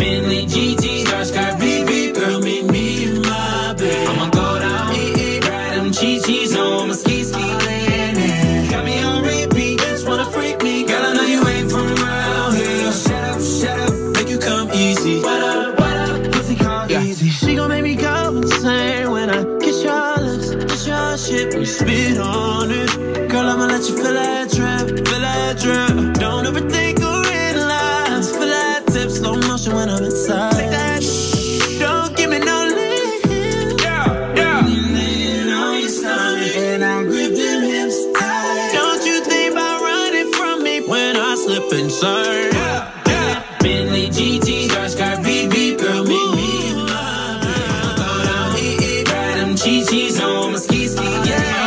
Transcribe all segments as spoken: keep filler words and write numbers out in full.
Bentley G T, dark sky B B, girl, meet me in my bed. I'ma go down, eat, eat, ride them cheese on my ski ski. Got me on repeat, just wanna freak me. Girl, I know you ain't from around here. Shut up, shut up, make you come easy. What up, what up, pussy come yeah. easy. She gon' make me go insane when I kiss your lips, kiss your shit, we spit on it. Girl, I'ma let you feel that drip, feel that drip. Don't overthink or realize, feel that tip, slow motion when I'm inside. Take that shh, don't give me no lead. Yeah, yeah. You laying on your stomach and I'll grip them hips tight. Don't you think about running from me when I slip inside? Yeah, yeah. Bentley G T, dark sky B B, girl, meet me in my bed. Go down, eat, eat, ride them cheese on my ski ski. Yeah.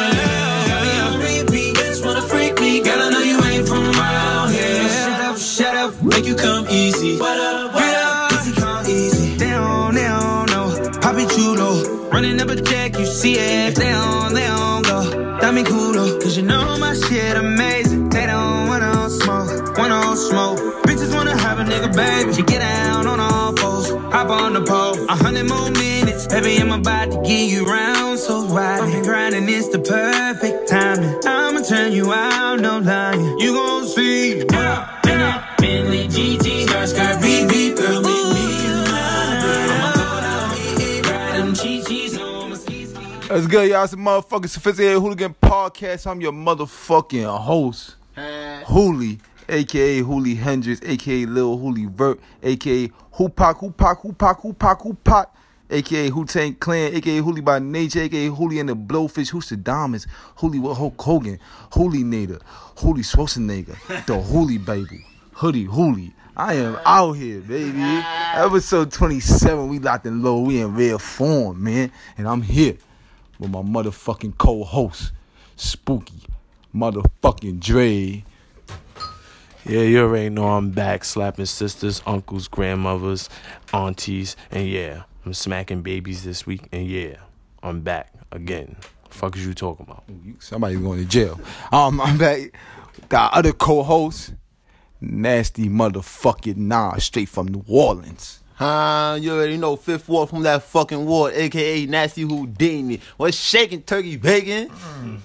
Make you come easy. What up, what up? Easy come easy. They don't, they don't know. Poppy chulo. Running up a check, you see it. They don't, they don't go. That me cool though. Cause you know my shit amazing. They don't want no smoke, want no smoke. Bitches wanna have a nigga, baby. She get down on all fours. Hop on the pole. A hundred more minutes. Baby, I'm about to give you round. So wide. I've been grinding, it's the perfect timing. I'ma turn you out, no lying. You gon' see. Yeah. Bentley G T, dark sky B B, girl, meet me in my bed. I'ma go down, eat, eat, ride them cheese on my ski ski. That's good, y'all. It's a motherfucking Sophisticated Hooligan Podcast. I'm your motherfucking host, Hooli, aka Hooli Hendrix, aka Lil Hooli Vert, aka Hoopak, Hoopak, Hoopak, Hoopak, Hoopak, aka Wu-Tang Clan, aka Hooli by Nature, aka Hooli and the Blowfish, Who's the Diamonds, Hooli with Hulk Hogan, Hooli Nader, Hooli Schwarzenegger, the Hooli Baby. Hoodie, Hooli. I am out here, baby. Episode twenty-seven, we locked and low. We in real form, man. And I'm here with my motherfucking co-host, Spooky, motherfucking Dre. Yeah, you already know I'm back, slapping sisters, uncles, grandmothers, aunties, and yeah, I'm smacking babies this week, and yeah, I'm back again. Fuck is you talking about? Somebody's going to jail. Um, I'm back with our other co-host, Nasty motherfucking Nas, straight from New Orleans. Huh, you already know Fifth Ward from that fucking ward, aka Nasty Houdini. What's shaking, turkey bacon? Mm.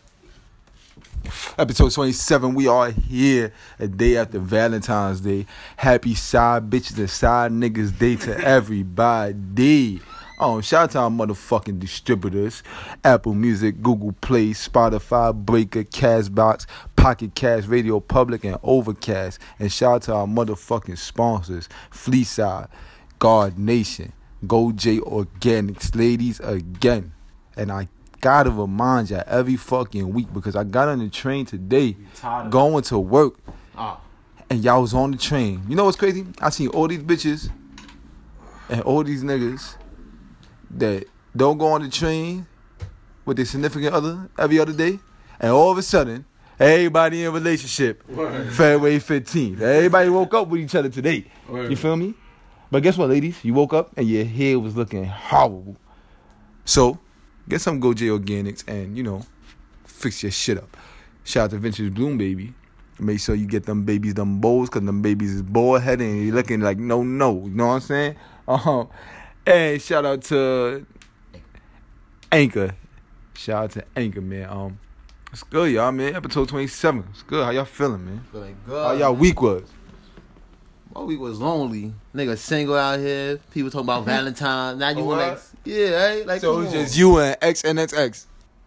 Episode twenty-seven, we are here a day after Valentine's Day. Happy side bitches and side niggas day to everybody. Oh, shout out to our motherfucking distributors: Apple Music, Google Play, Spotify, Breaker, Castbox, Pocket Cast, Radio Public, and Overcast. And shout out to our motherfucking sponsors: Fleetside, Guard Nation, Go J Organics. Ladies, again, and I gotta remind y'all every fucking week because I got on the train today going to work, ah. and y'all was on the train. You know what's crazy? I seen all these bitches and all these niggas that don't go on the train with their significant other every other day, and all of a sudden, everybody in a relationship. Word. February fifteenth. Everybody woke up with each other today. Word. You feel me? But guess what, ladies? You woke up and your hair was looking horrible. So, get some Go J Organics and, you know, fix your shit up. Shout out to Vintage Bloom, baby. Make sure you get them babies, them bows, because them babies is bald headed and you looking like no, no. You know what I'm saying? Uh-huh. And shout out to Anchor. Shout out to Anchor, man. Um, it's good, y'all, man. Episode twenty-seven. It's good. How y'all feeling, man? Feeling good. How y'all week was? My week was lonely. Nigga single out here. People talking about Valentine's. Now you oh, want like, yeah, hey, like so it's just you and X and X X.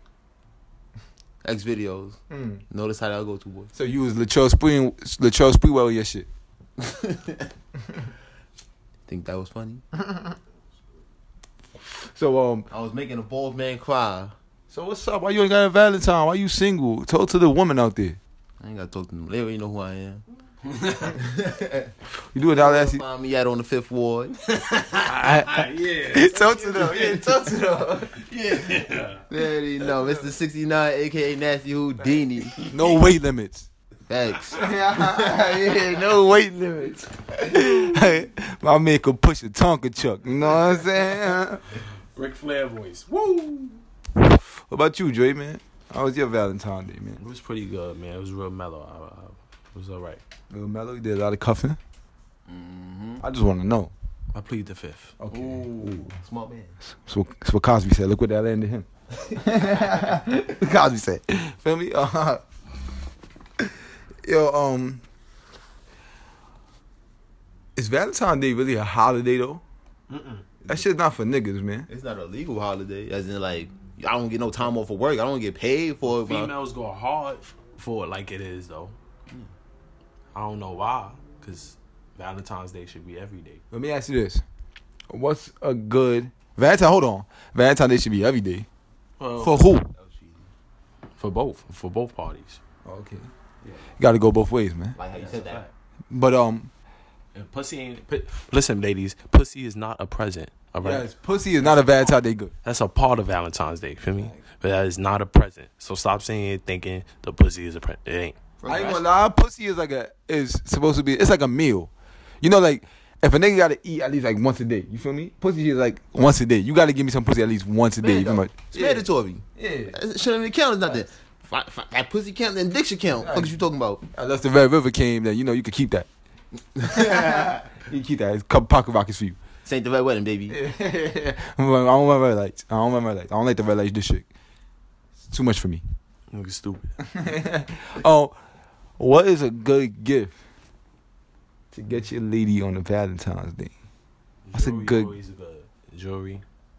X videos. Mm. Notice how that go to, boy. So you was Latrell Spring, Latrell Sprewell with your shit. Think that was funny? So um, I was making a bald man cry. So what's up? Why you ain't got a Valentine? Why you single? Talk to the woman out there. I ain't gotta talk to them. They already know who I am. You do it out there. Find me out on the Fifth Ward. I, yeah. Talk to them. Yeah, talk to them. Yeah. They already know. Mister sixty-nine, aka Nasty Houdini. No weight limits. Thanks. Yeah, no weight limits. Hey, my man could push a Tonka truck. You know what I'm saying? Ric Flair voice. Woo! What about you, Dre, man? How was your Valentine's Day, man? It was pretty good, man. It was real mellow. I, I, it was all right. Real mellow? You did a lot of cuffing? Mm-hmm. I just want to know. I plead the fifth. Okay. Ooh, smart man. That's what, that's what Cosby said. Look what that landed him. Cosby said. Feel me? Uh, yo, um, is Valentine's Day really a holiday though? Mm-mm. That shit's not for niggas, man. It's not a legal holiday, as in like I don't get no time off for work. I don't get paid for it. But Females go hard for it like it is though. I don't know why, cause Valentine's Day should be every day. Let me ask you this: what's a good Valentine? Hold on, Valentine's Day should be every day. Well, For who? for both, for both parties. Okay, you got to go both ways, man. like how you said that. But um, And pussy ain't. Pu- Listen, ladies, pussy is not a present. All right, yes, pussy is not a Valentine's Day good. that's a part of Valentine's Day. Feel me? But that is not a present. So stop saying it, thinking the pussy is a present. It ain't. I ain't gonna lie, pussy is like a is supposed to be. It's like a meal. You know, like if a nigga gotta eat at least like once a day. You feel me? Pussy is like once a day. You gotta give me some pussy at least once a day. You feel me? It's mandatory. Yeah. It shouldn't even count as nothing. If I, if I, that pussy count, then dick should count. What you talking about? Unless the Red River came, then you know you could keep that. You can keep that. It's a couple pocket rockets for you. This ain't the red wedding, baby. I don't want red lights. I don't want red lights. I don't like the red lights district. It's too much for me. Nigga stupid. Oh, what is a good gift to get your lady on the Valentine's Day? What's a Jewelry good- always good. Jewelry.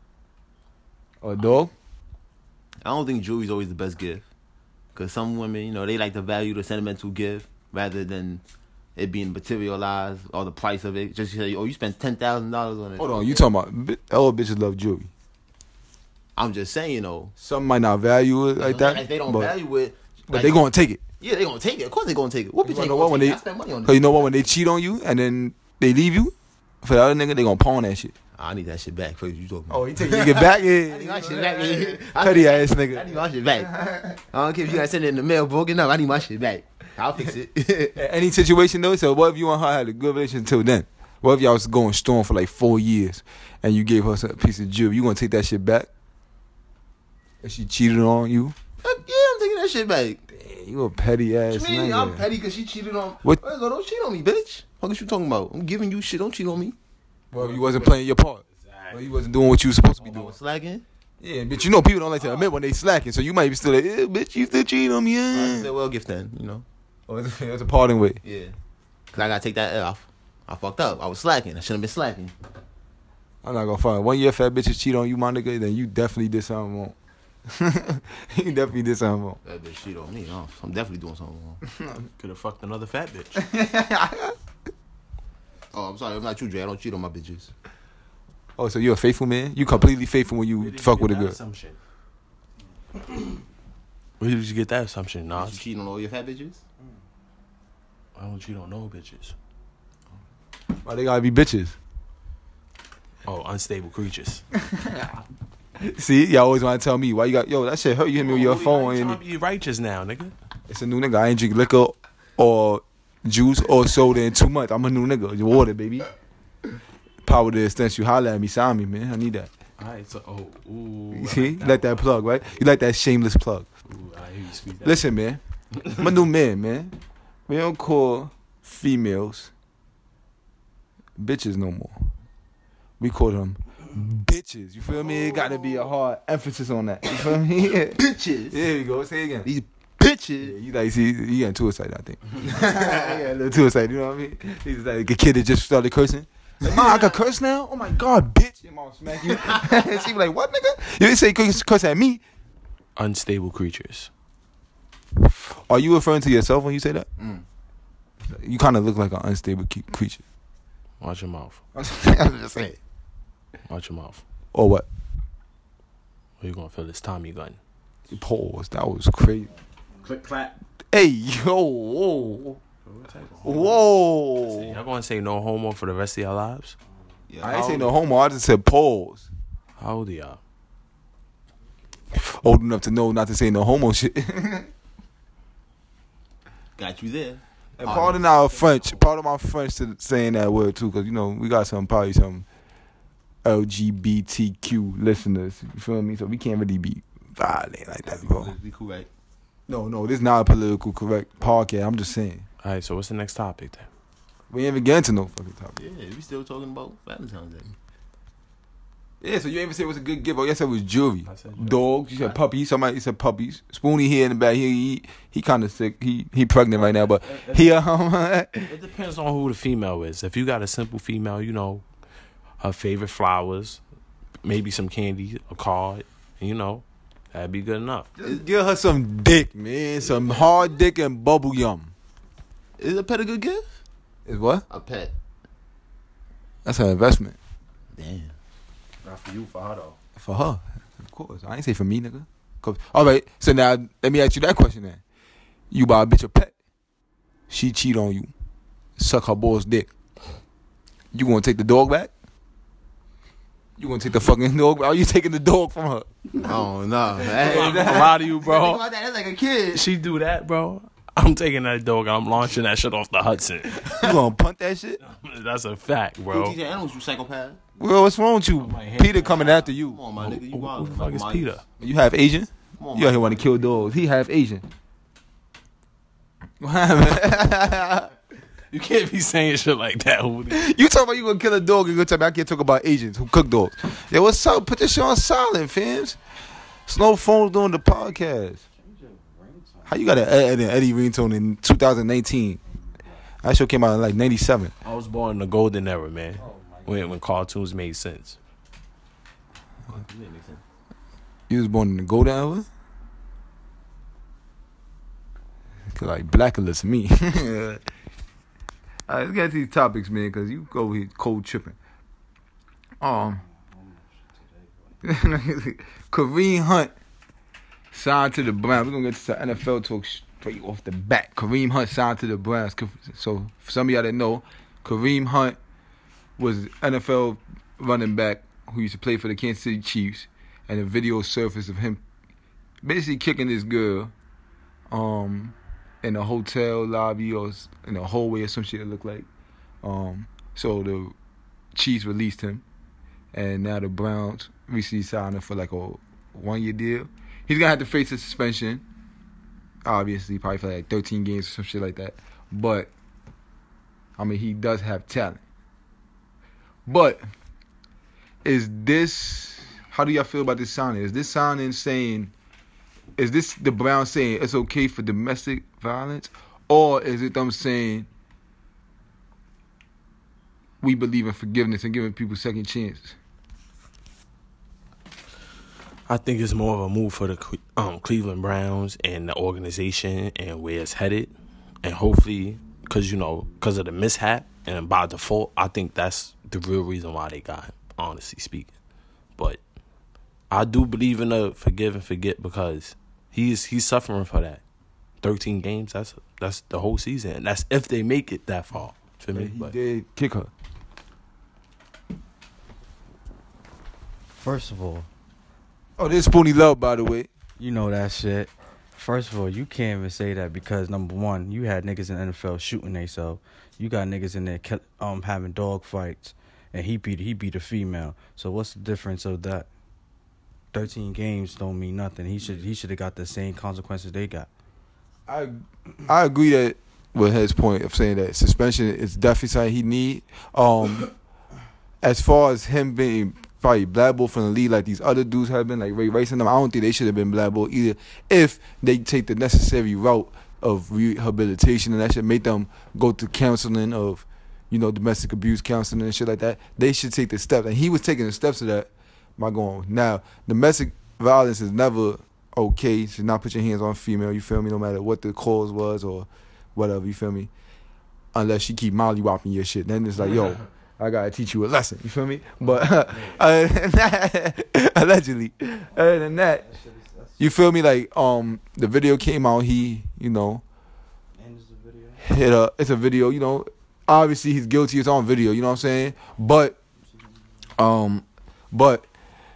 Or a dog? I don't think jewelry's always the best gift. Because some women, you know, they like to value the sentimental gift rather than it being materialized or the price of it. Just say, oh, you spent ten thousand dollars on it. Hold on, you talking about bi- all bitches love jewelry. I'm just saying, you know. Some might not value it like that. If they don't but, value it. but like, they gonna take it. Yeah, they gonna take it. Of course they gonna take it. What bitch You ain't know gonna what, when take they- it? I spent money on Cause it. you know what, when they cheat on you and then they leave you, for the other nigga, they gonna pawn that shit. I need that shit back. Fuck you talking about. Oh, he take it get back? I need Yeah. my shit back. man. Petty ass I nigga. need my shit back. I don't care if you gotta send it in the mail broken up. I need my shit back. I'll fix it. Any situation though, so what if you and her had a good relationship until then? What if y'all was going strong for like four years and you gave her a piece of jewelry? You gonna take that shit back? If she cheated on you? Heck yeah, I'm taking that shit back. Damn, you a petty ass What you mean? nigga. I'm petty because she cheated on. What- What? Don't cheat on me, bitch. What is you talking about? I'm giving you shit. Don't cheat on me. Well, if you wasn't playing your part. Well, you wasn't doing what you was supposed to be I doing. was slacking. Yeah, but you know people don't like to admit when they slacking, so you might be still like, eh, bitch, you still cheating on me. I Eh. said, well, gift then, you know. Oh, it's a, it's a parting way. Yeah. Cause I gotta take that L off. I fucked up. I was slacking. I shouldn't have been slacking. I'm not gonna find one year fat bitches cheat on you, my nigga, then you definitely did something wrong. You definitely did something wrong. That bitch cheat on me. Huh? I'm definitely doing something wrong. Could have fucked another fat bitch. Oh, I'm sorry. I'm not you, Dre. I don't cheat on my bitches. Oh, so you're a faithful man? You completely faithful when you Where did fuck you with a get that girl. assumption? Where did you get that assumption, You Nas? cheating on all your fat bitches? I don't cheat on no bitches. Why they gotta be bitches? Oh, unstable creatures. See, y'all always want to tell me why you got yo that shit hurt. You hit me with your Who you phone trying and to be righteous now, nigga. it's a new nigga. I ain't drink liquor or juice or soda in two months. I'm a new nigga. Your water, baby. Power to the extent you holler at me, sign me, man. I need that. All right, so oh, ooh, You I see, like you like that plug, right? You like that shameless plug. Ooh, I hear you squeeze that. Listen, man. I'm a new man, man. We don't call females bitches no more. We call them bitches. You feel me? It got to be a hard emphasis on that. You feel me? Yeah. Bitches. There you go. Say it again. These Yeah, bitches. you like see, you getting too excited, I think. Yeah, a little too excited. You know what I mean? He's like a kid that just started cursing. Like, Mom, I can curse now? Oh my God, bitch! Your mom smack you. She be like, what, nigga? You didn't say curse, curse at me. Unstable creatures. Are you referring to yourself when you say that? Mm. You kind of look like an unstable ke- creature. Watch your mouth. I'm just saying. Watch your mouth. Or what? Or you gonna feel this Tommy gun. Pause. That was crazy. Click clap. Hey, yo, whoa, whoa. Y'all gonna say no homo for the rest of your lives? Yeah, I ain't say no homo. I just said pause. How old are y'all? Old enough to know not to say no homo shit. got you there. And pardon our French, pardon my French to saying that word too, because you know we got some probably some L G B T Q listeners. You feel me? So we can't really be violent like that, bro. Be cool, right? No, no, this is not a political correct podcast. I'm just saying. All right, so what's the next topic then? We ain't even getting to no fucking topic. Yeah, we still talking about Valentine's Day. Yeah, so you ain't even say it was a good gift. Oh, yes, it was jewelry. I said jewelry. Dogs. You said puppies. Somebody said puppies. Spoonie here in the back. He he, he kind of sick. He he pregnant right now, but he um. It depends on who the female is. If you got a simple female, you know, her favorite flowers, maybe some candy, a card, you know, that'd be good enough. Just give her some dick, man. Some hard dick and bubble yum. Is a pet a good gift? Is what? A pet. That's an investment. Damn. Not for you, for her though. For her, of course. I ain't say for me, nigga. 'Cause- all right, so now let me ask you that question then. You buy a bitch a pet. She cheat on you. Suck her boy's dick. You gonna take the dog back? You gonna take the fucking dog back? Are you taking the dog from her? Oh no. I'm not gonna lie to you, Think bro. about that. That's like a kid. She do that, bro. I'm taking that dog and I'm launching that shit off the Hudson. You gonna punt that shit? That's a fact, Who bro. teach your animals, you psychopath? Well, what's wrong with you? my hand. Peter coming after Come you. on, my nigga. You Who, wild. who the fuck is Peter? You half Asian? Come on, You out here my want to kill dogs. He half Asian. What happened? You can't be saying shit like that. Who- You talking about you gonna kill a dog and you gonna tell me I can't talk about Asians who cook dogs. Yo, what's up? Put this shit on silent, fams. Slow phones doing the podcast. How you got an Eddie, Eddie ringtone in two thousand nineteen? That show came out in like ninety-seven. I was born in the golden era, man. When when cartoons made sense. You was born in the golden era? Feel like blacklist me. Alright, let's get to these topics, man, because you go here cold tripping. Um, Kareem Hunt signed to the Browns. We're going to get to the N F L talk straight off the bat. Kareem Hunt signed to the Browns. So, for some of y'all that know, Kareem Hunt was N F L running back who used to play for the Kansas City Chiefs. And a video surfaced of him basically kicking this girl um, in a hotel lobby or in a hallway or some shit it looked like. Um, so the Chiefs released him. And now the Browns recently signed him for like a one-year deal. He's going to have to face a suspension. Obviously, probably for like thirteen games or some shit like that. But, I mean, he does have talent. But, is this... How do y'all feel about this signing? Is this signing saying... Is this the Browns saying it's okay for domestic violence? Or is it them saying... We believe in forgiveness and giving people second chances? I think it's more of a move for the Cle- um, Cleveland Browns and the organization and where it's headed. And hopefully, because, you know, because of the mishap and by default, I think that's the real reason why they got him, honestly speaking. But I do believe in the forgive and forget because he's he's suffering for that. thirteen games, that's that's the whole season. And that's if they make it that far for me. He But did kick her. First of all, Oh, this Spoonie Love, by the way. you know that shit. First of all, you can't even say that because number one, you had niggas in the N F L shooting themselves. You got niggas in there kill- um having dog fights, and he beat he beat a female. So what's the difference of that? Thirteen games don't mean nothing. He should he should have got the same consequences they got. I I agree that with his point of saying that suspension is definitely something he need. Um, as far as him being probably blackballed from the league like these other dudes have been, like Ray Rice and them, I don't think they should have been blackballed either. If they take the necessary route of rehabilitation and that should make them go to counseling of, you know, domestic abuse counseling and shit like that, they should take the steps. And he was taking the steps of that. My going now, domestic violence is never okay. You should not put your hands on a female. You feel me? No matter what the cause was or whatever. You feel me? Unless she keep mollywopping your shit, then it's like, yo, I gotta teach you a lesson. You feel me? But other than that, allegedly, other than that, you feel me? Like um, the video came out. He, you know, hit a. It's a video. You know, obviously he's guilty. It's on video. You know what I'm saying? But um, but.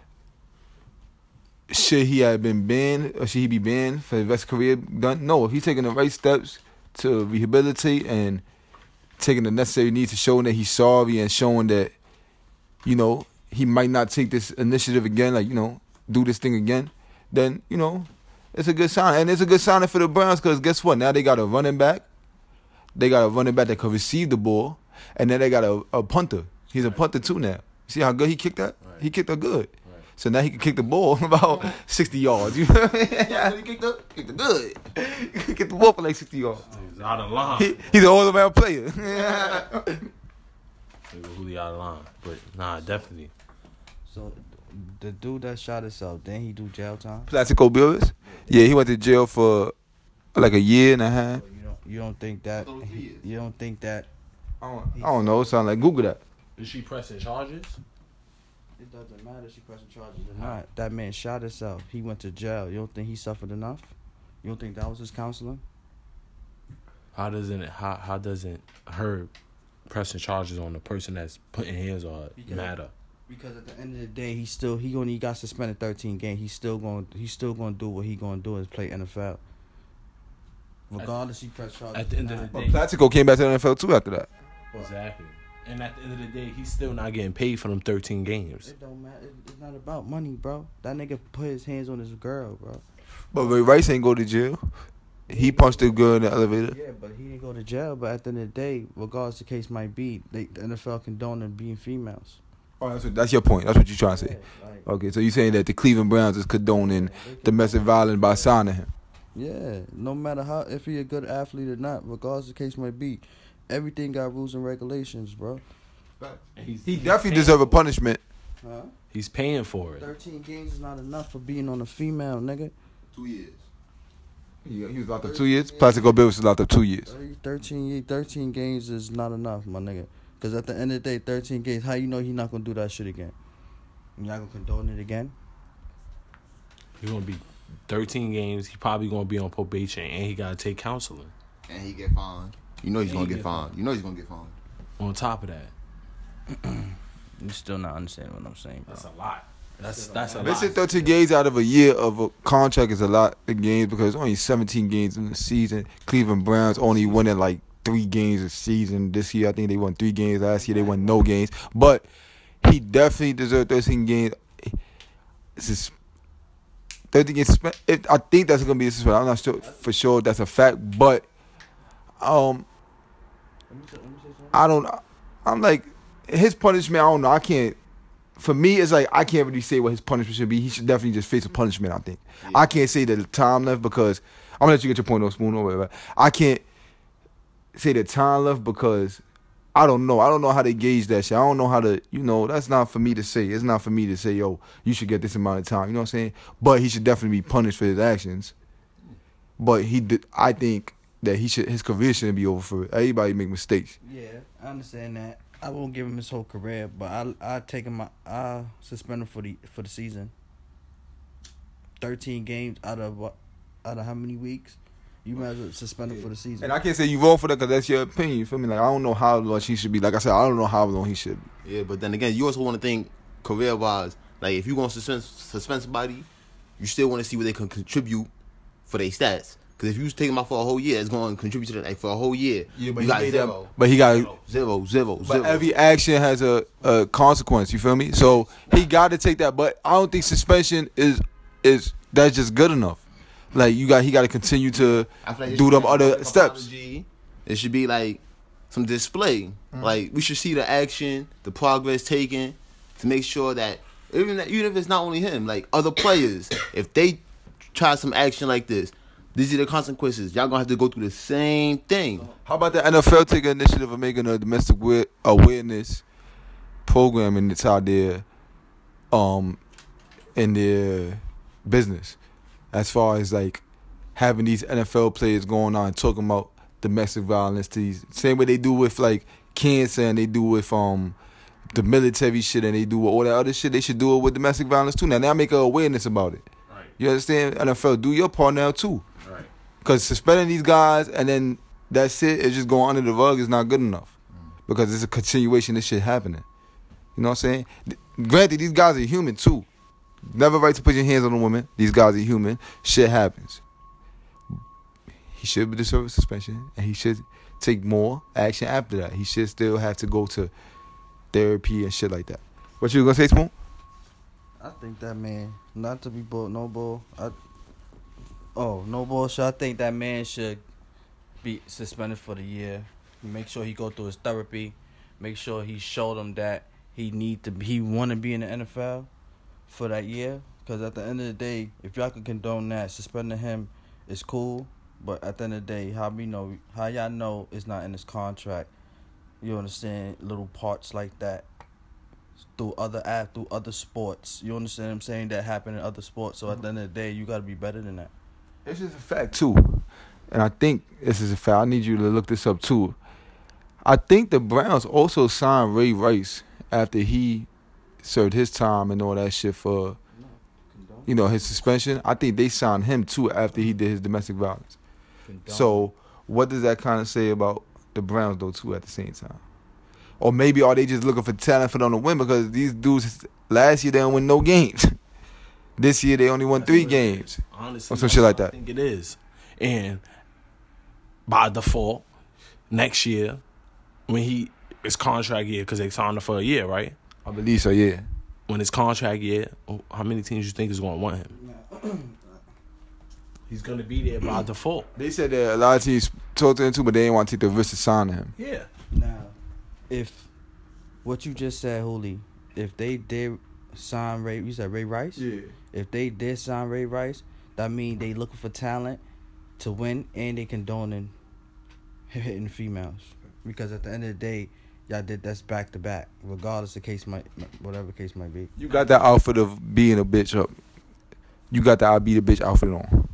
Should he have been banned or should he be banned for his rest of his career? Done? No, if he's taking the right steps to rehabilitate and taking the necessary needs to showing that he's sorry and showing that, you know, he might not take this initiative again, like, you know, do this thing again, then, you know, it's a good sign. And it's a good sign for the Browns because guess what? Now they got a running back they got a running back that could receive the ball, and then they got a, a punter. He's a punter too now. See how good he kicked that? Right. He kicked that good. Right. So now he can kick the ball about sixty yards. You know what I mean? Yeah, he kicked the, kicked the good. He can kick the ball for like sixty yards. He's out of line. He, he's an all-around player. Nigga Julio out of line. But nah, definitely. So the dude that shot himself, then he do jail time. Plaxico Burress? Yeah, he went to jail for like a year and a half. You don't you don't think that Those years. you don't think that I don't, I don't know. It sound like Google that. Is she pressing charges? it doesn't matter if she pressing charges or not. That man shot himself. He went to jail. You don't think he suffered enough? You don't think that was his counseling? How doesn't it? How how doesn't her pressing charges on the person that's putting hands on her Because- matter? Because at the end of the day, he still he only got suspended thirteen games. He's still going he's still going to do what he going to do is play N F L. Regardless, he press charges. At the end or of the not. But day, Plaxico came back to the N F L too after that. exactly. And at the end of the day, he's still not getting paid for them thirteen games. It don't matter. It- It's not about money, bro. That nigga put his hands on his girl, bro. But Ray Rice ain't go to jail. He punched the girl in the elevator. Yeah, but he didn't go to jail. But at the end of the day, regardless the case might be, they, the N F L condoning being females. Oh, that's, what, that's your point. That's what you're trying to say. Yeah, like, Okay, so you're saying that the Cleveland Browns is condoning domestic violence by signing him. yeah, no matter how if he a good athlete or not, regardless the case might be, everything got rules and regulations, bro. And he's, He he's definitely paying- deserve a punishment. Huh? He's paying for it. Thirteen games is not enough for being on a female, nigga. Two years. He, he was locked up two years. Plaxico Burress was locked up two years. Thirteen, ye- thirteen games is not enough, my nigga. Cause at the end of the day, thirteen games. How you know he not gonna do that shit again? You not gonna condone it again? He's gonna be thirteen games. He probably gonna be on probation, and he gotta take counseling. And he get fined. You know he's And gonna he get get fined. You know he's gonna get fined. On top of that, You still not understanding what I'm saying, bro. that's a lot. That's that's a They lot. said thirteen games out of a year of a contract is a lot of games because only seventeen games in the season. Cleveland Browns only winning like three games a season. This year, I think they won three games. Last year, they won no games. But he definitely deserved thirteen games. This is thirteen games. suspe- If, I think that's gonna be a suspension. I'm not sure for sure that's a fact, but um, I don't. I'm like his punishment. I don't know. I can't. For me, it's like I can't really say what his punishment should be. He should definitely just face a punishment. I think. I can't say the time left because I'm gonna let you get your point on Spoon or whatever. I can't say the time left because I don't know. I don't know how they gauge that shit. I don't know how to. You know, that's not for me to say. It's not for me to say, yo, you should get this amount of time. You know what I'm saying? But he should definitely be punished for his actions. But he, did, I think that he should. His career shouldn't be over for it. Everybody make mistakes. Yeah, I understand that. I won't give him his whole career, but I I take him. I suspend him for the for the season. Thirteen games out of what? Out of how many weeks? You might as well suspend him for the season. And I can't say you wrong for that because that's your opinion. You feel me? Like I don't know how long he should be. Like I said, I don't know how long he should be. Yeah, but then again, you also want to think career wise. Like if you gonna suspend suspend somebody, you still want to see what they can contribute for their stats. Because if you take them out for a whole year, it's going to contribute to the, like for a whole year. Yeah, but you he got made zero. that- but he got- zero, zero, zero, But zero. every action has a, a consequence. You feel me? So he got to take that. But I don't think suspension is is that's just good enough. Like you got, he got to continue to I feel like it do should them be other like a steps. apology. It should be like some display. Like we should see the action, the progress taken to make sure that even that, even if it's not only him, like other players, if they try some action like this, these are the consequences. Y'all gonna have to go through the same thing. How about the N F L take an initiative of making a domestic wa- awareness program and it's out there, um, in their business, as far as like having these N F L players going on and talking about domestic violence to these same way they do with like cancer and they do with um the military shit and they do with all that other shit. They should do it with domestic violence too. Now, now make an awareness about it. Right. You understand? N F L, do your part now too. Right. Because suspending these guys and then that's it, it's just going under the rug is not good enough. Because it's a continuation of this shit happening. You know what I'm saying? Th- Granted, these guys are human too. Never right to put your hands on a woman. These guys are human. Shit happens. He should deserve a suspension and he should take more action after that. He should still have to go to therapy and shit like that. What you gonna say, Spoon? I think that man, not to be bull, no bull. I, oh, no bullshit. I think that man should be suspended for the year. Make sure he go through his therapy. Make sure he showed him that he need to. He want to be in the N F L for that year. Because at the end of the day, if y'all can condone that, suspending him is cool. But at the end of the day, how we know, how y'all know it's not in his contract. You understand? Little parts like that through other app, through other sports. You understand what I'm saying? That happen in other sports. So at the end of the day, you got to be better than that. It's just a fact too, and I think this is a fact. I need you to look this up too. I think the Browns also signed Ray Rice after he served his time and all that shit for, you know, his suspension. I think they signed him too after he did his domestic violence. So what does that kind of say about the Browns though too at the same time? Or maybe are they just looking for talent for them to win because these dudes last year they didn't win no games. This year they only won three games. Honestly, or some shit like that. I think it is. And by default, next year, when he it's contract year, because they signed him for a year, right? I believe so, yeah. When it's contract year, how many teams you think is going to want him? He's going to be there by default. They said that a lot of teams talked to him too, but they didn't want to take the risk of signing him. Yeah. Now, if what you just said, Holy, if they did sign Ray, you said Ray Rice? Yeah. If they did sign Ray Rice, that means they looking for talent to win and they condoning hitting females. Because at the end of the day, y'all did that's back to back, regardless the case might, whatever the case might be. You got that outfit of being a bitch up. You got the I be the bitch outfit on.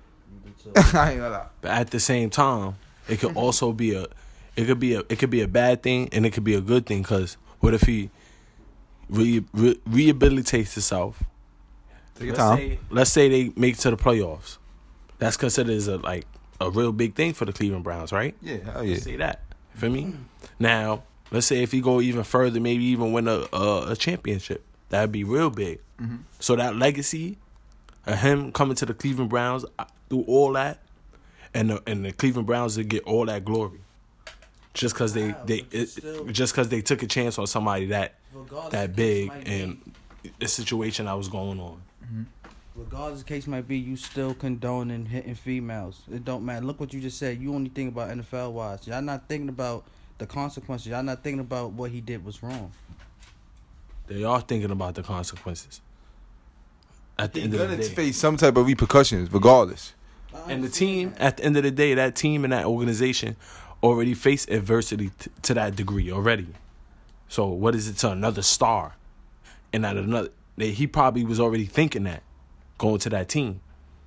I ain't gonna lie. But at the same time, it could also be a, it could be a, it could be a bad thing and it could be a good thing. Cause what if he re, re, rehabilitates himself? Take your let's time. say, let's say they make it to the playoffs. That's considered as a like a real big thing for the Cleveland Browns, right? Yeah, hell yeah. Let's say that. You feel me? Now, let's say if he go even further, maybe even win a a, a championship. That'd be real big. Mm-hmm. So that legacy of him coming to the Cleveland Browns through all that, and the, and the Cleveland Browns would get all that glory, just because they Wow, they but you it, still- just because they took a chance on somebody that Regardless that the case big might be- and the situation that was going on. Regardless the case might be, you still condoning hitting females. It don't matter. Look what you just said. You only think about N F L wise. Y'all not thinking about the consequences. Y'all not thinking about what he did was wrong. They are thinking about the consequences. At the He's end of gonna the day, face some type of repercussions, regardless. and the team at the end of the day, that team and that organization already face adversity t- to that degree already. So what is it to another star? And at another, they, he probably was already thinking that going to that team,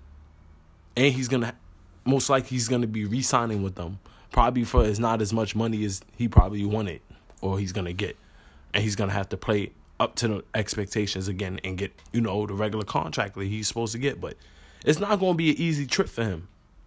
and he's gonna most likely he's gonna be re-signing with them, probably for as not as much money as he probably wanted or he's gonna get, and he's gonna have to play up to the expectations again and get, you know, the regular contract that he's supposed to get. But it's not gonna be an easy trip for him.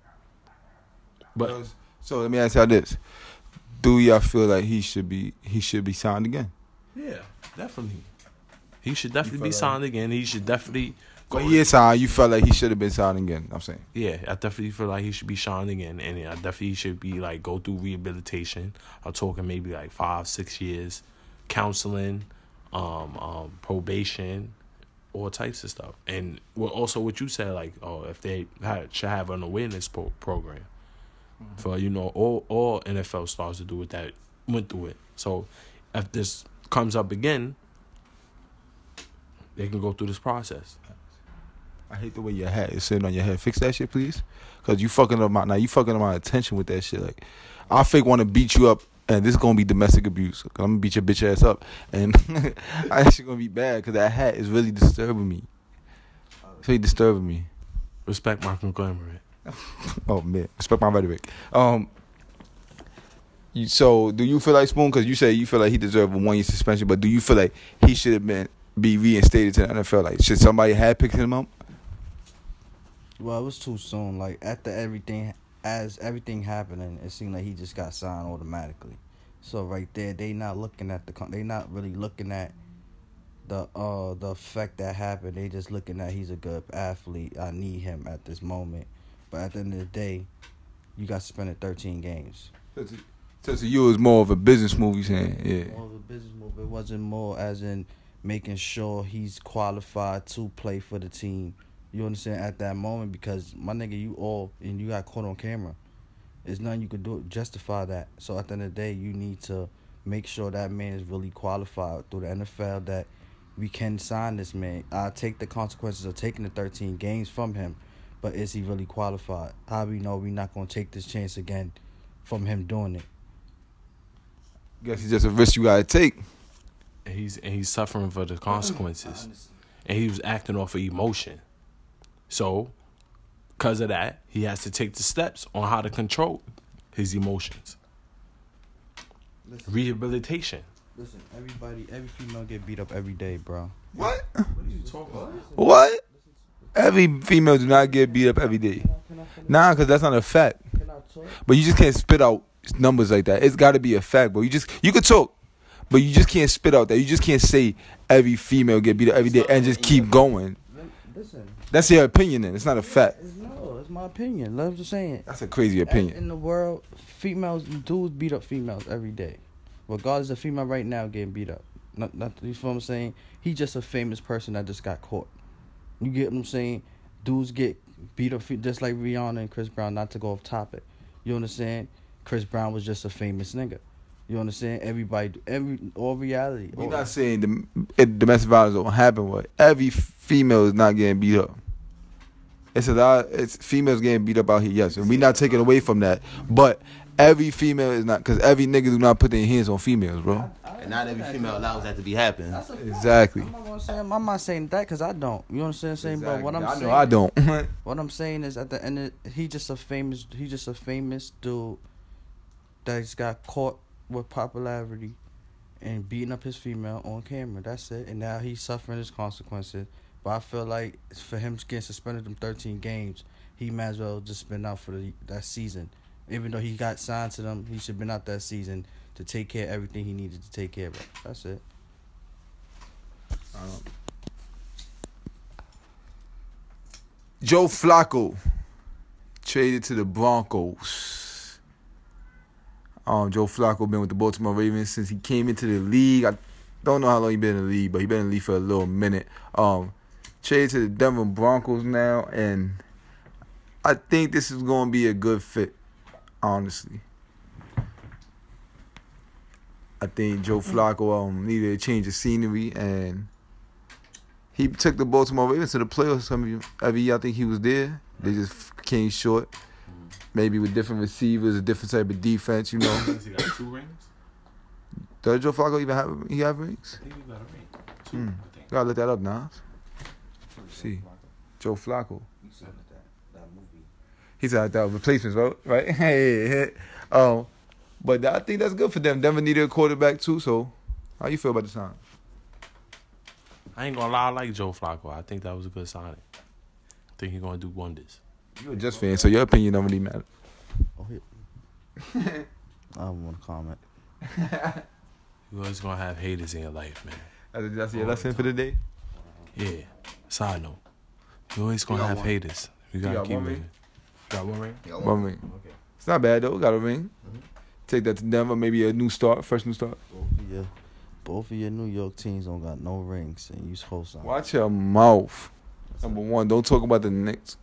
But So let me ask y'all this: do y'all feel like he should be he should be signed again? yeah, definitely, he should definitely feel be like- signed again. He should definitely go. But he is signed. You felt like he should have been signed again. I'm saying. Yeah, I definitely feel like he should be signed again, and I definitely should be like go through rehabilitation. I'm talking maybe like five, six years, counseling, um, um, probation, all types of stuff. And well, also what you said, like, oh, if they had, should have an awareness pro- program for, you know, all all N F L stars to do with that went through it. So if this comes up again, they can go through this process. I hate the way your hat is sitting on your head. Fix that shit, please. Cause you fucking up my now. You fucking up my attention with that shit. Like, I fake want to beat you up, and this is gonna be domestic abuse. I'm gonna beat your bitch ass up, and I actually gonna be bad. Cause that hat is really disturbing me. It's really disturbing me. Respect my conglomerate. Oh man, respect my rhetoric. Um. You, so, do you feel like Spoon? Cause you say you feel like he deserved a one year suspension, but do you feel like he should have been be reinstated to the N F L? Like, should somebody have picked him up? Well, it was too soon. Like after everything, as everything happening, it seemed like he just got signed automatically. So right there, they not looking at the. con- They not really looking at the uh the effect that happened. They just looking at he's a good athlete. I need him at this moment. But at the end of the day, you got suspended thirteen games. So to, so to you, it was more of a business move. You saying, yeah. More of a business move. It wasn't more as in making sure he's qualified to play for the team. You understand at that moment because my nigga, you all and you got caught on camera. There's nothing you could do to justify that. So at the end of the day, you need to make sure that man is really qualified through the N F L that we can sign this man. I take the consequences of taking the thirteen games from him, but is he really qualified? How we know we're not going to take this chance again from him doing it? Guess it's just a risk you gotta take. And he's and he's suffering for the consequences, and he was acting off of emotion. So, because of that, he has to take the steps on how to control his emotions. Listen. Rehabilitation. Listen, everybody, every female get beat up every day, bro. What? What are you talking about? What? Every female do not get beat up every day. Nah, because that's not a fact. Can I talk? But you just can't spit out numbers like that. It's got to be a fact, bro. You just you could talk, but you just can't spit out that. You just can't say every female get beat up every day and just keep going. Listen, That's your opinion, then. It's not a fact. it's, no, it's my opinion. Love just saying. That's a crazy In opinion. the world, females, dudes beat up females every day. Regardless of female right now getting beat up. Not, not, you feel what I'm saying? He just a famous person that just got caught. You get what I'm saying? Dudes get beat up just like Rihanna and Chris Brown, not to go off topic. You understand? Chris Brown was just a famous nigga. You understand? Everybody, every all reality. We're all- not saying the, it, domestic violence don't happen. What every female is not getting beat up. It's a lot. It's females getting beat up out here. Yes, and we're not taking away from that. But every female is not, because every nigga do not put their hands on females, bro. And not every female allows that to be happening. That's a fact. Exactly. I'm not, gonna say, I'm not saying that because I don't. You understand what I'm saying? But what I'm I saying, know I don't. what I'm saying is at the end, of, he just a famous, he just a famous dude that just got caught with popularity and beating up his female on camera. That's it. And now he's suffering his consequences. But I feel like for him getting suspended them thirteen games, he might as well just been out for the, that season. Even though he got signed to them, he should have been out that season to take care of everything he needed to take care of. That's it. Um, Joe Flacco traded to the Broncos. Um, Joe Flacco been with the Baltimore Ravens since he came into the league. I don't know how long he been in the league, but he been in the league for a little minute. Um, traded to the Denver Broncos now, and I think this is going to be a good fit, honestly. I think Joe Flacco um, needed a change of scenery, and he took the Baltimore Ravens to the playoffs. Some of you, every year I think he was there. They just came short. Maybe with different receivers, a different type of defense, you know. He got two rings. Does Joe Flacco even have he have rings? I think he got a ring. Two, Hmm. I think. Gotta look that up, Nas. See, Joe Flacco. He's at that replacements, right? Right? Hey, hey. Um, but I think that's good for them. Denver needed a quarterback too. So, how you feel about the sign? I ain't gonna lie, I like Joe Flacco. I think that was a good signing. I think he's gonna do wonders. You're a Jets fan, so your opinion don't really matter. Oh, yeah. I don't want to comment. You always gonna have haters in your life, man. That's, that's your lesson for the day. Yeah. Side note. You always gonna got have one. haters. You gotta got keep one moving. ring? Got one ring? One ring. Okay. It's not bad though. Got a ring. Take that to Denver. Maybe a new start, fresh new start. Both of your, both of your New York teams don't got no rings, and you supposed to. Watch your mouth. Number one, don't talk about the Knicks.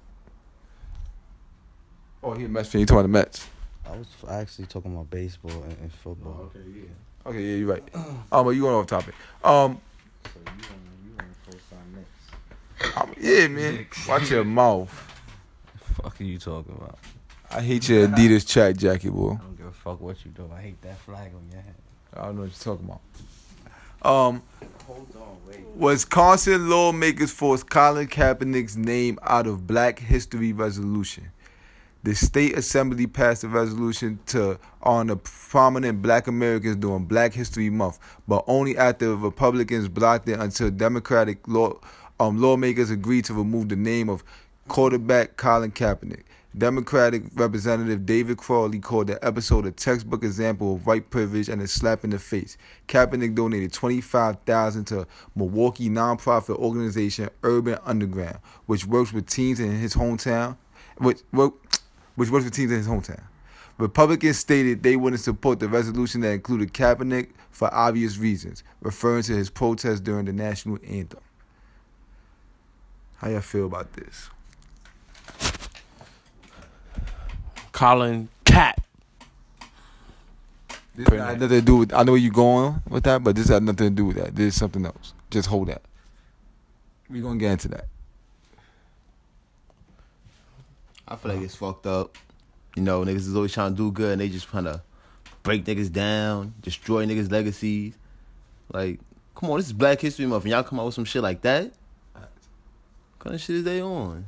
Oh, he a Mets fan. You talking about the Mets? I was actually talking about baseball and, and football. Okay, yeah. Okay, yeah, you're right. Um, but you going off topic. Um, So you want you want to co-sign Knicks? um, yeah, man. Watch your mouth. Fuck are you talking about? I hate your Adidas track jacket, boy. I don't give a fuck what you do. I hate that flag on your head. I don't know what you're talking about. Um, Hold on, wait. Wisconsin lawmakers forced Colin Kaepernick's name out of Black History resolution. The state assembly passed a resolution to honor prominent Black Americans during Black History Month, but only after Republicans blocked it until Democratic law, um, lawmakers agreed to remove the name of quarterback Colin Kaepernick. Democratic Representative David Crawley called the episode a textbook example of white privilege and a slap in the face. Kaepernick donated twenty-five thousand dollars to Milwaukee nonprofit organization Urban Underground, which works with teens in his hometown, which, which works with teens in his hometown. Republicans stated they wouldn't support the resolution that included Kaepernick for obvious reasons, referring to his protest during the national anthem. How y'all feel about this? Colin Cat This Pretty got nice. nothing to do with. I know where you're going with that, but this had nothing to do with that. This is something else. Just hold that. We're gonna get into that. I feel like it's fucked up. You know, niggas is always trying to do good and they just trying to break niggas down, destroy niggas' legacies. Like, come on, this is Black History Month and y'all come out with some shit like that? What kind of shit is they on?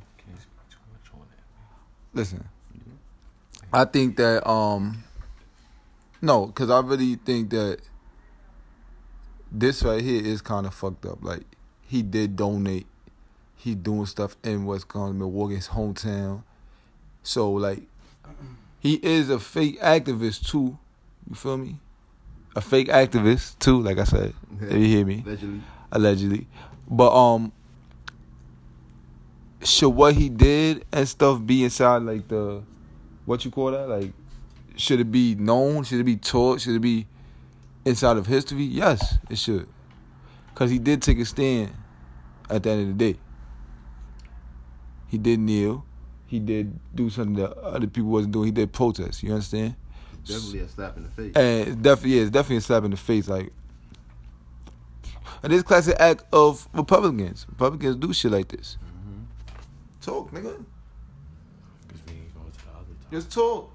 Listen, I think that um, no, because I really think that this right here is kind of fucked up. Like, he did donate. He doing stuff in Wisconsin, Milwaukee, his hometown. So, like, he is a fake activist, too. You feel me? A fake activist, too, like I said. If you hear me. Allegedly. Allegedly. But, um, should what he did and stuff be inside, like, the, what you call that? Like, should it be known? Should it be taught? Should it be inside of history? Yes, it should. Because he did take a stand at the end of the day. He did kneel. He did do something that other people wasn't doing. He did protest. You understand? Definitely a slap in the face. And it's definitely, yeah, it's definitely a slap in the face. Like, and this classic act of Republicans. Republicans do shit like this. Mm-hmm. Talk, nigga. Because we ain't going to the other time. Just talk.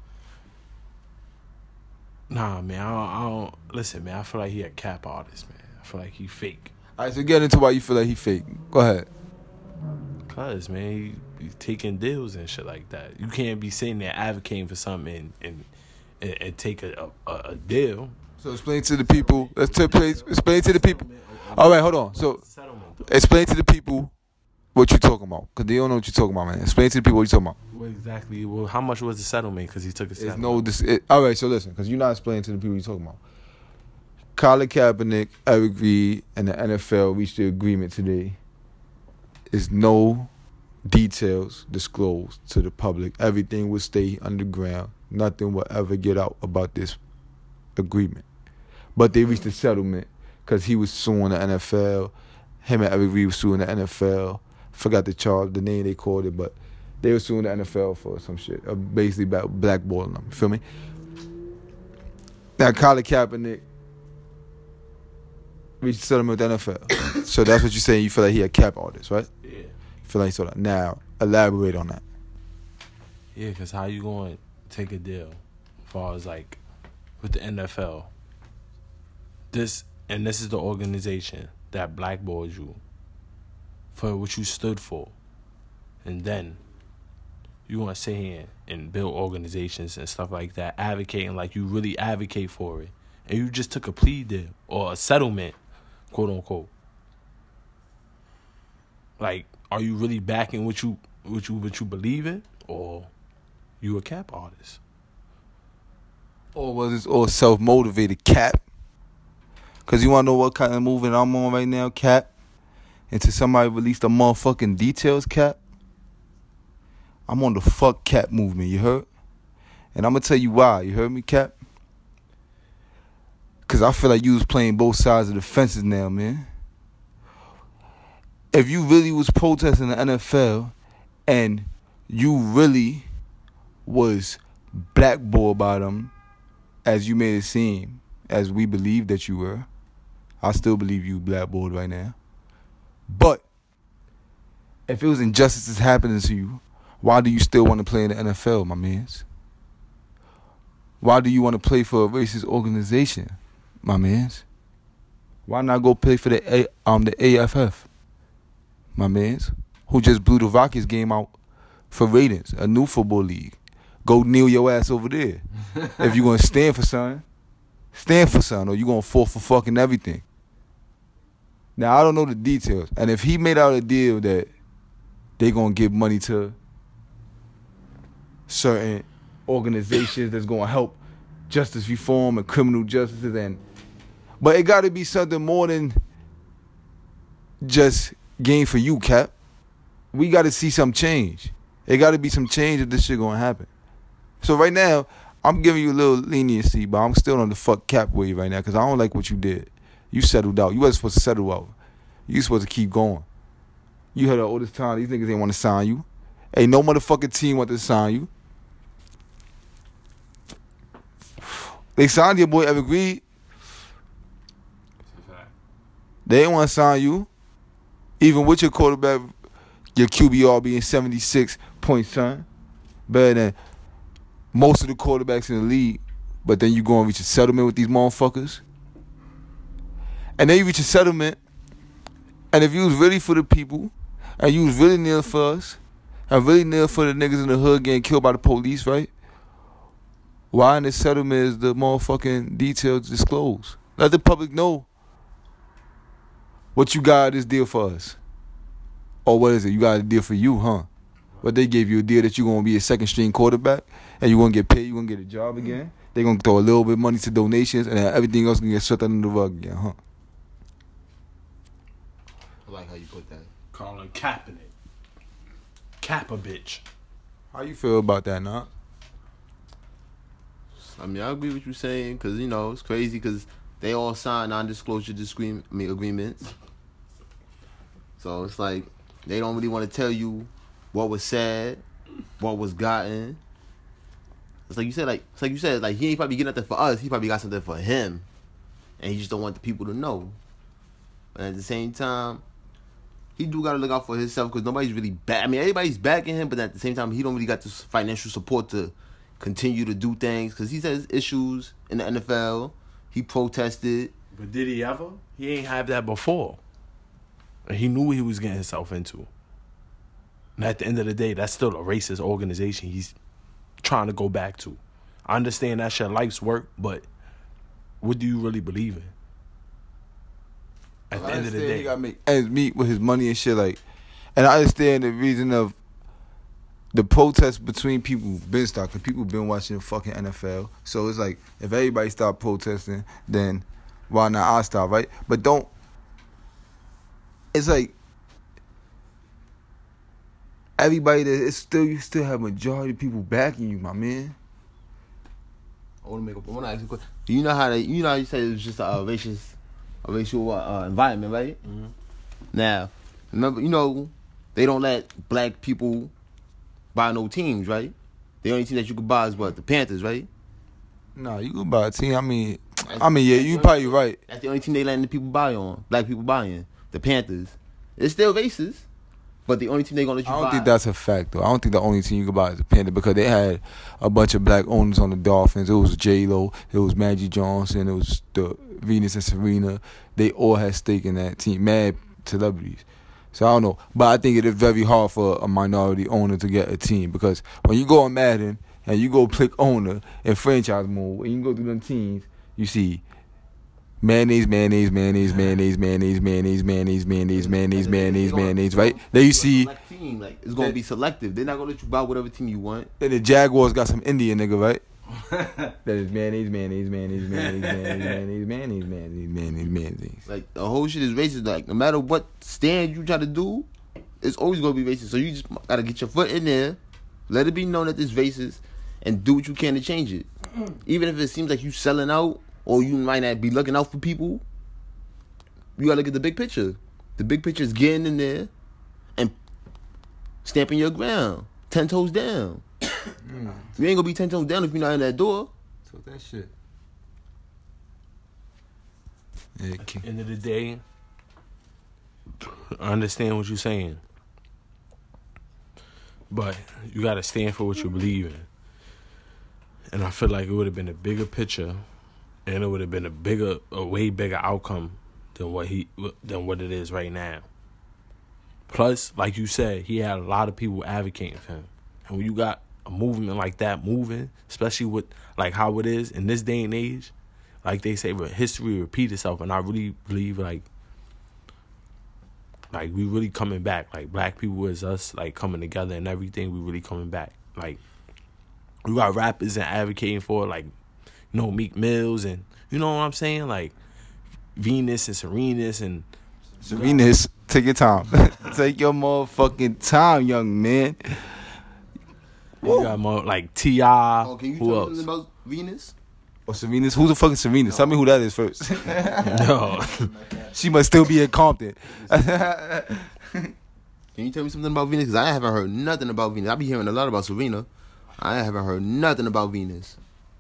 Nah, man, I don't, I don't. Listen, man, I feel like he a cap artist, man. I feel like he fake. All right, so get into why you feel like he fake. Go ahead. Cause man, he, he's taking deals and shit like that. You can't be sitting there advocating for something and and, and, and take a, a a deal. So explain to the people. Let's t- please explain to the people. All right, hold on. So explain to the people what you're talking about, cause they don't know what you're talking about, man. Explain to the people what you're talking about. What exactly? Well, how much was the settlement? Because he took a It's settlement. no. This, it, all right, so listen, because you're not explaining to the people you're talking about. Colin Kaepernick, Eric Reed, and the N F L reached an agreement today. There's no details disclosed to the public. Everything will stay underground. Nothing will ever get out about this agreement. But they reached a settlement because he was suing the N F L. Him and Eric Reed was suing the N F L. Forgot the charge, the name they called it, but they were suing the N F L for some shit. Uh, basically black, blackballing them. You feel me? Now, Colin Kaepernick reached a settlement with the N F L. So that's what you're saying. You feel like he a cap artist, right? Yeah, You feel like so. Now, elaborate on that. yeah. Because how you going to take a deal, as far as like with the N F L? This and this is the organization that blackballed you for what you stood for, and then you want to sit here and build organizations and stuff like that, advocating like you really advocate for it, and you just took a plea deal or a settlement, quote unquote. Like, are you really backing what you what you what you believe in, or you a cap artist? Or was it all self-motivated, cap? Because you want to know what kind of movement I'm on right now, cap? Until somebody released the motherfucking details, cap? I'm on the fuck cap movement, you heard? And I'm going to tell you why, you heard me, cap? Because I feel like you was playing both sides of the fences now, man. If you really was protesting the N F L and you really was blackballed by them, as you made it seem, as we believe that you were, I still believe you blackballed right now. But if it was injustices happening to you, why do you still want to play in the N F L, my mans? Why do you want to play for a racist organization, my mans? Why not go play for the A, um the A F F, my mans, who just blew the Rockets game out for ratings, a new football league? Go kneel your ass over there. If you gonna stand for something, stand for something, or you gonna fall for fucking everything. Now, I don't know the details. And if he made out a deal that they gonna give money to certain organizations that's gonna help justice reform and criminal justice, and but it gotta be something more than just gain for you, Cap. We gotta see some change. It gotta be some change if this shit gonna happen. So right now, I'm giving you a little leniency, but I'm still on the fuck Cap wave right now because I don't like what you did. You settled out. You wasn't supposed to settle out. You supposed to keep going. You had all this time. These niggas ain't want to sign you. Ain't no motherfucking team want to sign you. They signed your boy Everett Reed. They didn't want to sign you. Even with your quarterback, your Q B R being seventy-six points, son. Better than most of the quarterbacks in the league. But then you go and reach a settlement with these motherfuckers. And then you reach a settlement. And if you was really for the people, and you was really near for us, and really near for the niggas in the hood getting killed by the police, right? Why in this settlement is the motherfucking details disclosed? Let the public know what you got this deal for us. Or what is it? You got a deal for you, huh? But they gave you a deal that you're going to be a second string quarterback and you're going to get paid, you're going to get a job again. They're going to throw a little bit of money to donations and then everything else going to get swept under the rug again, huh? I like how you put that. Colin Kaepernick. Cap a bitch. How you feel about that, nah? I mean, I agree with you saying because, you know, it's crazy because they all signed non-disclosure discre- I mean, agreements. So it's like they don't really want to tell you what was said, what was gotten. It's like you said, like it's like you said, like he ain't probably getting nothing for us. He probably got something for him, and he just don't want the people to know. But at the same time, he do gotta look out for himself because nobody's really back. I mean, everybody's backing him, but at the same time, he don't really got this financial support to continue to do things because he says issues in the N F L. He protested. But did he ever? He ain't have that before. And he knew what he was getting himself into. And at the end of the day, that's still a racist organization he's trying to go back to. I understand that's your life's work, but what do you really believe in? At the I end of the understand day. he got to make ends meet with his money and shit, like, and I understand the reason of the protest between people been stopped, because people been watching the fucking N F L. So it's like, if everybody stop protesting, then why not I stop, right? But don't, it's like, everybody that, it's still, you still have majority of people backing you, my man. I want to make a. I want to ask you a question. You know how they, you know how you said it was just a, a racist, a racial uh, environment, right? Mm-hmm. Now, remember, you know, they don't let black people buy no teams, right? The only team that you could buy is what, the Panthers, right? Nah, you could buy a team. I mean, I mean, yeah, you probably right. That's the only team they letting the people buy on. Black people buying. The Panthers. It's still racist, but the only team they gonna let you buy. I don't think that's a fact, though. I don't think the only team you could buy is the Panther because they had a bunch of black owners on the Dolphins. It was J-Lo, it was Magic Johnson, it was the Venus and Serena. They all had stake in that team. Mad celebrities. So I don't know. But I think it is very hard for a minority owner to get a team because when you go on Madden and you go click owner in franchise mode and you go through them teams, you see mayonnaise, mayonnaise, mayonnaise, mayonnaise, mayonnaise, mayonnaise, mayonnaise, mayonnaise, mayonnaise, mayonnaise, mayonnaise, right? Then you see team, like it's gonna be selective. They're not gonna let you buy whatever team you want. Then the Jaguars got some Indian nigga, right? That is mayonnaise, mayonnaise, mayonnaise, mayonnaise, mayonnaise, mayonnaise, mayonnaise, mayonnaise, mayonnaise, mayonnaise. Like the whole shit is racist. Like no matter what stand you try to do, it's always gonna be racist. So you just gotta get your foot in there, let it be known that it's racist, and do what you can to change it. Even if it seems like you selling out or you might not be looking out for people, you gotta look at the big picture. The big picture is getting in there and stamping your ground, ten toes down. Mm. You ain't gonna be ten toes down if you're not in that door. So that shit. Yeah, At the end of the day, I understand what you're saying. But you gotta stand for what you believe in. And I feel like it would have been a bigger picture and it would have been a bigger, a way bigger outcome than what he than what it is right now. Plus, like you said, he had a lot of people advocating for him. And when you got a movement like that moving, especially with like how it is in this day and age, like they say, history repeat itself, and I really believe like like we really coming back. Like black people is us like coming together and everything. We really coming back. Like we got rappers and advocating for like you know Meek Mills and you know what I'm saying, like Venus and Serenas and Serenas. Take your time. Take your motherfucking time, young man. You got more like T I. Oh, can you who tell else? me something about Venus? Or Serenas? Who's the fucking Serenas? No. Tell me who that is first. No. She must still be in Compton. Can you tell me something about Venus? Because I haven't heard nothing about Venus. I be hearing a lot about Serena. I haven't heard nothing about Venus.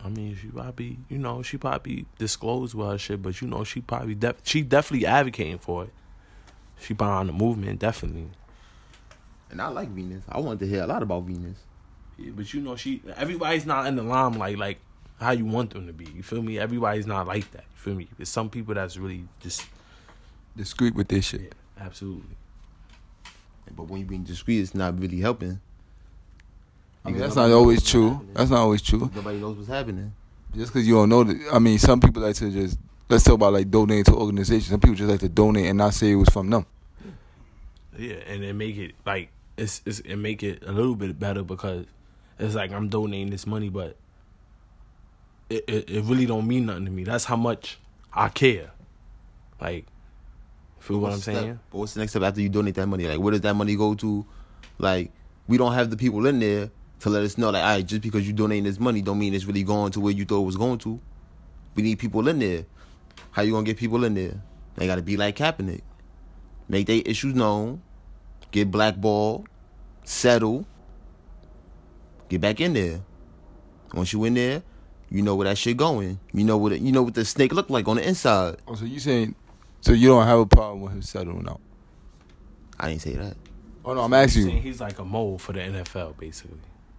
I mean, she probably, you know, she probably disclosed with her shit, but you know, she probably def- she definitely advocating for it. She behind the movement, definitely. And I like Venus. I want to hear a lot about Venus. Yeah, but you know, she everybody's not in the limelight like how you want them to be. You feel me? Everybody's not like that. You feel me? There's some people that's really just Discreet with this shit. yeah, absolutely. But when you being discreet, it's not really helping. I mean, Because that's not nobody always knows what's true. happening. That's not always true. Nobody knows what's happening. Just because you don't know that. I mean, some people like to just, let's talk about like donating to organizations. Some people just like to donate and not say it was from them. Yeah, and then make it like it's, it's and make it a little bit better because it's like I'm donating this money, but it, it it really don't mean nothing to me. That's how much I care. Like, feel what I'm What's the step- saying? But what's the next step after you donate that money? Like, where does that money go to? Like, we don't have the people in there to let us know, like, all right, just because you donating this money don't mean it's really going to where you thought it was going to. We need people in there. How you gonna get people in there? They gotta be like Kaepernick. Make their issues known. Get blackballed. Settle. Get back in there. Once you in there, you know where that shit going. You know what it, you know what the snake look like on the inside. Oh, so you saying, so you don't have a problem with him settling out? I didn't say that. Oh no, I'm asking Saying you. he's like a mole for the N F L, basically.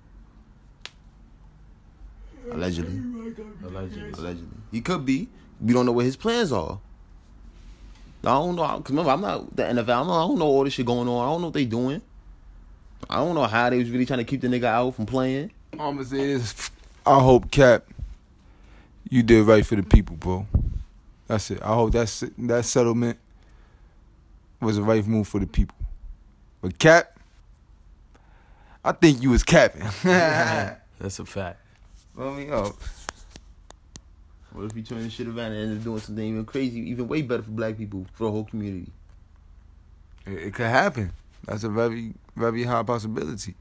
Allegedly. Allegedly. Allegedly. He could be. We don't know what his plans are. I don't know. Because remember, I'm not the N F L. I don't, know, I don't know all this shit going on. I don't know what they doing. I don't know how they was really trying to keep the nigga out from playing. All I'm gonna say is, I hope Cap, you did right for the people, bro. That's it. I hope that that settlement was the right move for the people. But Cap, I think you was capping. That's a fact. Let me up. What if you turn this shit around and end up doing something even crazy, even way better for black people, for the whole community? It, it could happen. That's a very, very high possibility.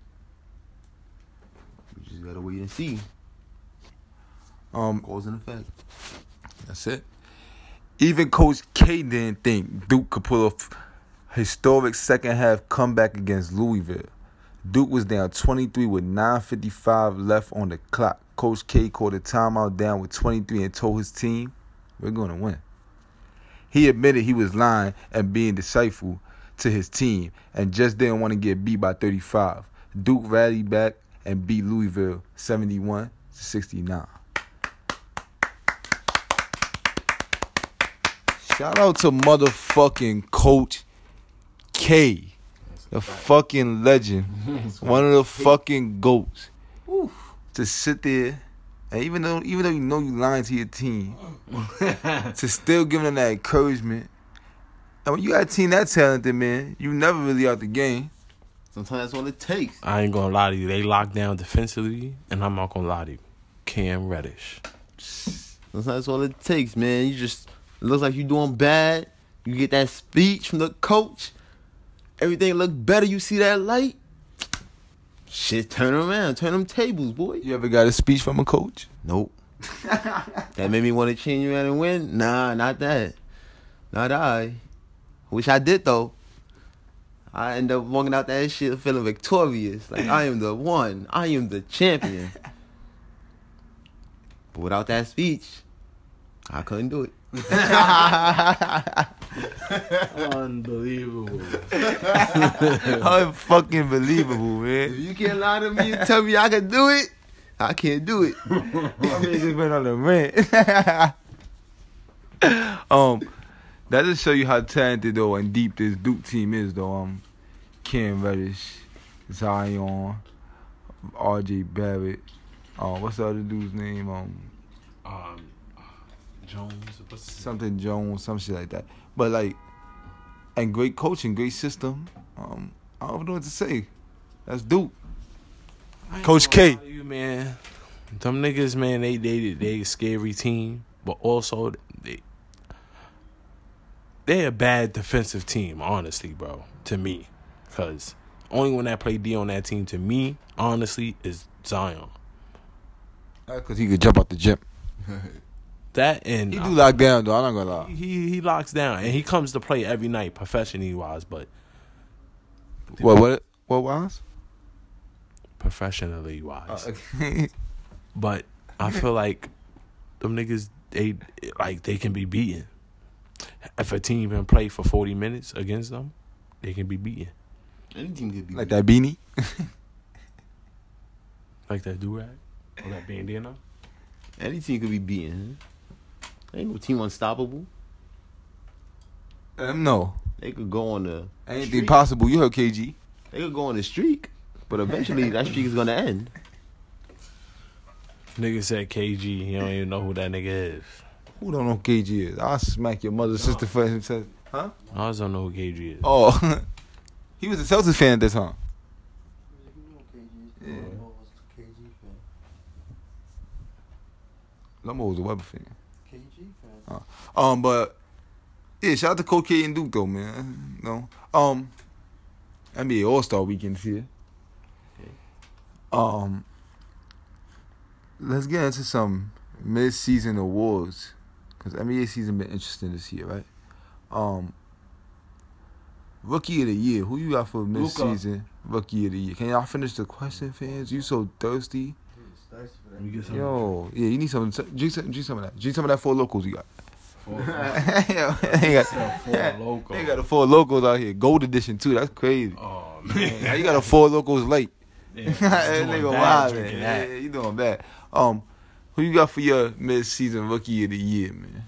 We just gotta wait and see. Um, Cause and effect. That's it. Even Coach K didn't think Duke could pull off historic second half comeback against Louisville. Duke was down twenty-three with nine fifty-five left on the clock. Coach K called a timeout down with twenty-three and told his team, we're going to win. He admitted he was lying and being deceitful to his team and just didn't want to get beat by thirty-five. Duke rallied back and beat Louisville seventy-one to sixty-nine. Shout out to motherfucking Coach K, the fucking legend, one of the fucking goats. To sit there, and even though even though you know you lying to your team, to still give them that encouragement. And when you got a team that talented, man, you never really out the game. Sometimes that's all it takes. I ain't gonna lie to you. They locked down defensively, and I'm not gonna lie to you. Cam Reddish. Sometimes that's all it takes, man. You just, it looks like you doing bad. You get that speech from the coach. Everything look better. You see that light. Shit, turn around. Turn them tables, boy. You ever got a speech from a coach? Nope. That made me want to change around and win? Nah, not that. Not I. Wish I did, though. I end up walking out that shit feeling victorious. Like, I am the one. I am the champion. But without that speech, I couldn't do it. Unbelievable. Unfucking believable, If man. you can't lie to me and tell me I can do it, I can't do it. I mean, just went on a rant. um, that just show you how talented though and deep this Duke team is though. Um, Cam Reddish, Zion, R J Barrett. Uh, what's the other dude's name? Um, Um, Jones. What's something Jones, some shit like that. But like, and great coaching, great system. Um, I don't know what to say. That's Duke. I ain't Coach gonna K. lie to you, man. Them niggas, man, they they they a scary team, but also they they a bad defensive team, honestly, bro. To me, because only one that played D on that team, to me, honestly, is Zion. Because he could jump out the gym. That and He do lock down though. I'm not gonna lie. he he locks down and he comes to play every night, professionally wise, but What what what was? professionally wise. Okay. But I feel like them niggas, they like they can be beaten. If a team can play for forty minutes against them, they can be beaten. Any team could be Like that beanie. Like that do-rag or that bandana. Any team could be beaten. Ain't no team unstoppable. Um, no. They could go on the Anything streak. possible. You heard K G. They could go on the streak, but eventually that streak is gonna end. Nigga said K G. You don't even know who that nigga is. Who don't know who K G is? I'll smack your mother's sister for him. Says, huh? I just don't know who K G is. Oh, he was a Celtics fan at that time. Yeah. Lumbo was a Weber fan. K G fan. Um, but yeah, shout out to Cocaine and Duke though, man. No, um, N B A All Star Weekend is here. Um, let's get into some mid season awards because N B A season been interesting this year, right? Um, Rookie of the Year. Who you got for mid season Rookie of the Year? Can y'all finish the question, fans? You so thirsty. Let me get some. Yo, yeah, you need some. Drink some, drink some of that. Drink some of that Four Locals you got. Four, Yo, they got, four loco. they got the Four Locals out here. Gold edition too. That's crazy. Oh Now man, you got a Four Locals late. yeah, That doing nigga bad wild, drinking man. that. Yeah, you doing bad. Um, who you got for your mid-season Rookie of the Year, man?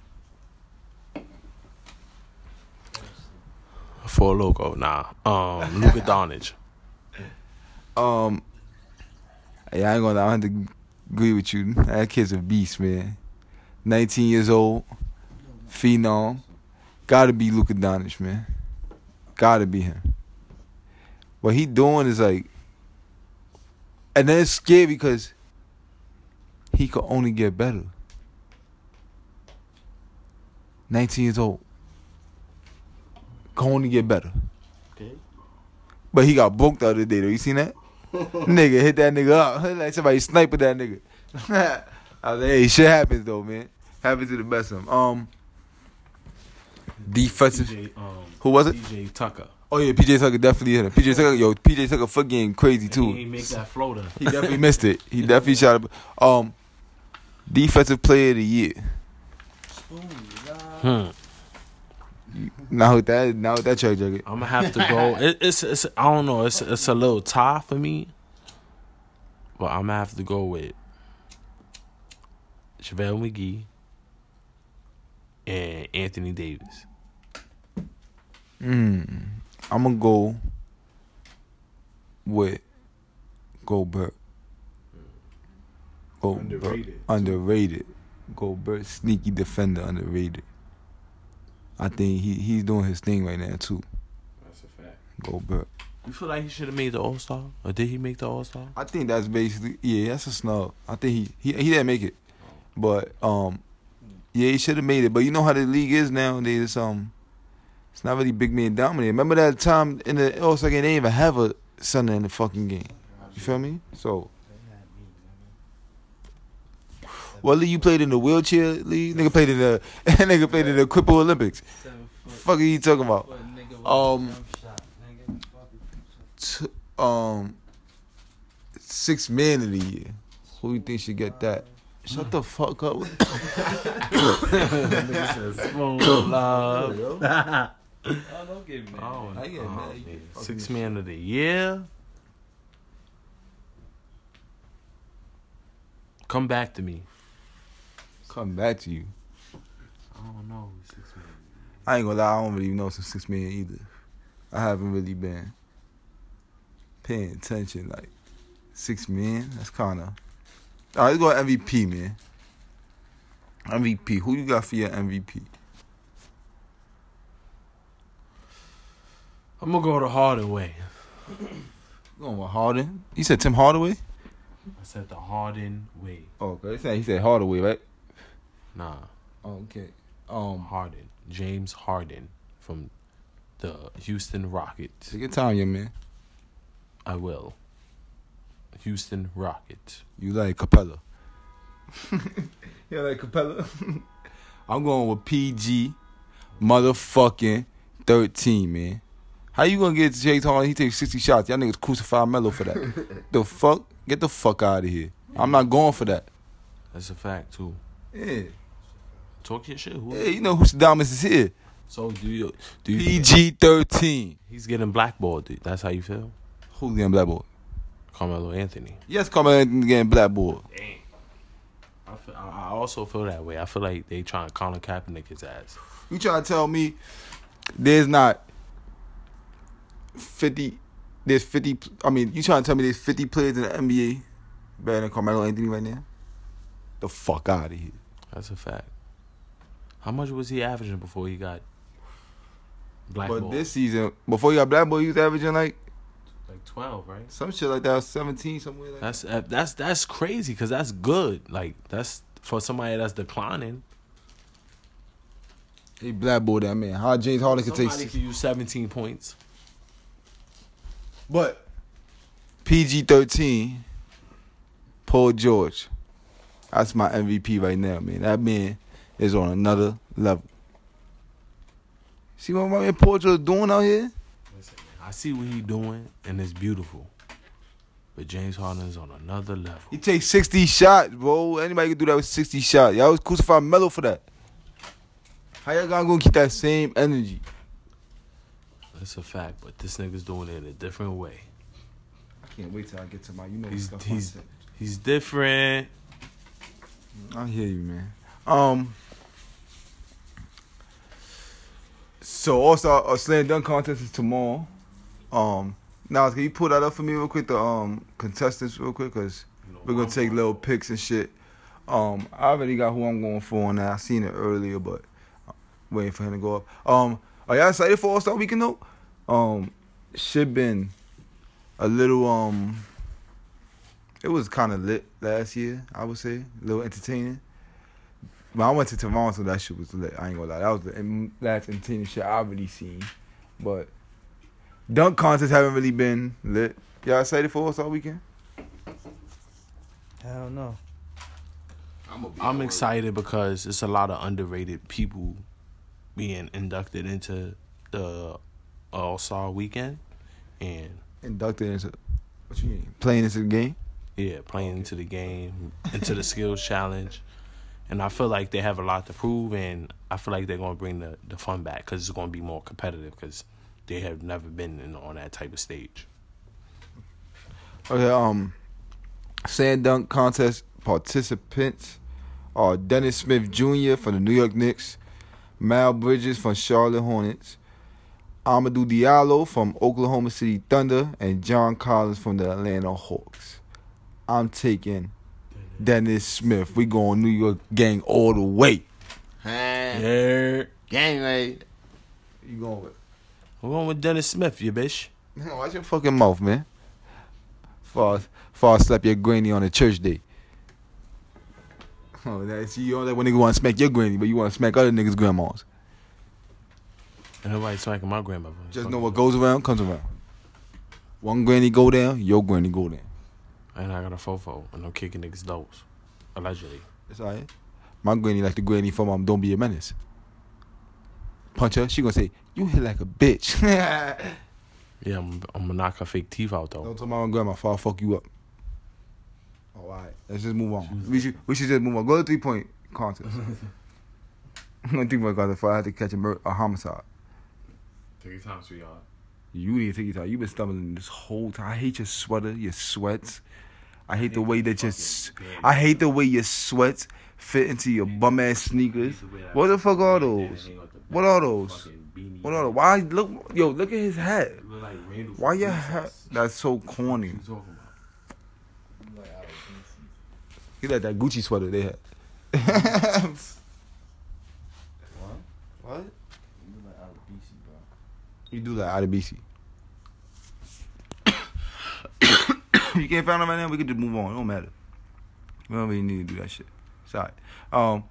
Four loco, nah. Um, Luka Doncic. Um, yeah, I ain't gonna. I have to agree with you. That kid's a beast, man. Nineteen years old, phenom. Gotta be Luka Doncic, man. Gotta be him. What he doing is like, and then it's scary because he could only get better. Nineteen years old, can only get better. Okay. But he got broke the other day though. You seen that? Nigga hit that nigga up. Like somebody sniping that nigga. I was like, hey, shit happens though, man. Happens to the best of them. Um, defensive. P J, um, Who was it? P J Tucker. Oh yeah, P J Tucker definitely hit him. P J Tucker, yo, P J Tucker foot game crazy He too. ain't make that floater. He definitely missed it. He definitely shot it. Um, defensive player of the year. Hmm. Now with that, now with that track jacket. I'm gonna have to go. It, it's, it's, I don't know. It's, it's a little tie for me, but I'm gonna have to go with JaVale McGee and Anthony Davis. Mm, I'm gonna go with Gobert. Gobert. Underrated. Underrated. Gobert, sneaky defender, underrated. I think he he's doing his thing right now too. That's a fact. Gobert. You feel like he should have made the All Star, or did he make the All Star? I think that's basically yeah. That's a snub. I think he he he didn't make it, but um, yeah, he should have made it. But you know how the league is nowadays. It's, um, it's not really big man dominated. Remember that time in the All Star game they didn't even have a center in the fucking game. You feel me? So. What league you played in the wheelchair league? Nigga played in the nigga played in the Cripple Olympics. Fuck are you talking about? Um, t- um, six man of the year. Who you think should get that? Shut the fuck up. Oh, don't get mad. Oh, I get oh, mad. You man. fucking Six man of the year. Come back to me. Come back to you. I don't know. Six man. I ain't gonna lie, I don't really know some six man either. I haven't really been paying attention. Like six man, that's kind of. All right, let's go M V P, man. M V P. Who you got for your M V P? I'm gonna go the Harden way. Going with Harden. You said Tim Hardaway? I said the Harden way. Oh, okay. He said, he said Hardaway, right? Nah, Oh, okay. Um, Harden. James Harden from the Houston Rockets. take your time, young man. I will. Houston Rockets. You like Capella? You like Capella? I'm going with P G, motherfucking thirteen, man. How you gonna get Jay Harden? He takes sixty shots. Y'all niggas crucify Melo for that. The fuck? Get the fuck out of here. I'm not going for that. That's a fact too. Yeah. Talk your shit. Who? Yeah, you know who Stradamus is here. So do you? Do you? P G thirteen. He's getting blackballed. Dude. That's how you feel? Who's getting blackballed? Carmelo Anthony. Yes, Carmelo Anthony getting blackballed. Dang. I, feel, I also feel that way. I feel like they trying to Colin Kaepernick his ass. You trying to tell me there's not fifty? There's fifty. I mean, you trying to tell me there's fifty players in the N B A better than Carmelo Anthony right now? The fuck out of here. That's a fact. How much was he averaging before he got blackballed? But this season, before he got blackballed, he was averaging like like twelve, right? some shit like that, seventeen, somewhere like That's uh, that's that's crazy because that's good. Like that's for somebody that's declining. that. He blackballed that man. How James Harden could take Somebody six. could use seventeen points. But P G thirteen, Paul George. That's my M V P right now, man. That man is on another level. See what my man Paul George doing out here? Listen, man, I see what he doing and it's beautiful. But James Harden is on another level. He takes sixty shots, bro. Anybody can do that with sixty shots. Y'all was crucified Melo for that. How y'all gonna keep that same energy? That's a fact, but this nigga's doing it in a different way. I can't wait till I get to my, you know, He's stuff. he's he's different. I hear you, man. Um. So also, a slam dunk contest is tomorrow. Um. Now, can you pull that up for me real quick? The um contestants real quick, cause we're gonna take little pics and shit. Um, I already got who I'm going for on that. I seen it earlier, but I'm waiting for him to go up. Um, are y'all excited for All Star Weekend though? Um, shit been a little um. It was kind of lit last year, I would say. A little entertaining. When I went to Toronto, that shit was lit. I ain't gonna lie. That was the last entertaining shit I already seen. But dunk contests haven't really been lit. Y'all excited for All Star Weekend? Hell no. I'm excited because it's a lot of underrated people being inducted into the All Star Weekend, and Inducted into what you mean? Playing into the game? yeah, playing into the game, into the skills challenge, and I feel like they have a lot to prove, and I feel like they're gonna bring the, the fun back because it's gonna be more competitive because they have never been in, on that type of stage. Okay, um, sand dunk contest participants are Dennis Smith Junior from the New York Knicks, Mal Bridges from Charlotte Hornets, Amadou Diallo from Oklahoma City Thunder, and John Collins from the Atlanta Hawks. I'm taking Dennis Smith. We going New York gang all the way. Yeah. Gangway. You going with? We're going with Dennis Smith, you bitch. Watch your fucking mouth, man. Far, far slap your granny on a church day. Oh, that's you don't like when niggas want to smack your granny, but you want to smack other niggas' grandmas. And nobody smacking my grandmother. Just know what goes around comes around. One granny go down, your granny go down. And I got a fofo, and I'm kicking niggas' doors. Allegedly. That's all right. My granny like the granny from um, Don't Be a Menace. Punch her, she gonna say, you hit like a bitch. Yeah, I'm, I'm gonna knock her fake teeth out, though. Don't tell my grandma, I'll fuck you up. Oh, all right. Let's just move on. We should, we should just move on. Go to three-point contest. three-point contest before I have to catch a, mur- a homicide. Take your time, sweetheart. You need to take your time. You've been stumbling this whole time. I hate your sweater, your sweats. I hate the way that your s- I hate the way your sweats fit into your bum ass sneakers. What the fuck are those? What are those? What are those? Why look yo, look at his hat. Why your hat? That's so corny. He like that Gucci sweater they had. What? What? You do like out of B C. You can't find them right now, we can just move on. It don't matter. We don't really need to do that shit. Sorry. Um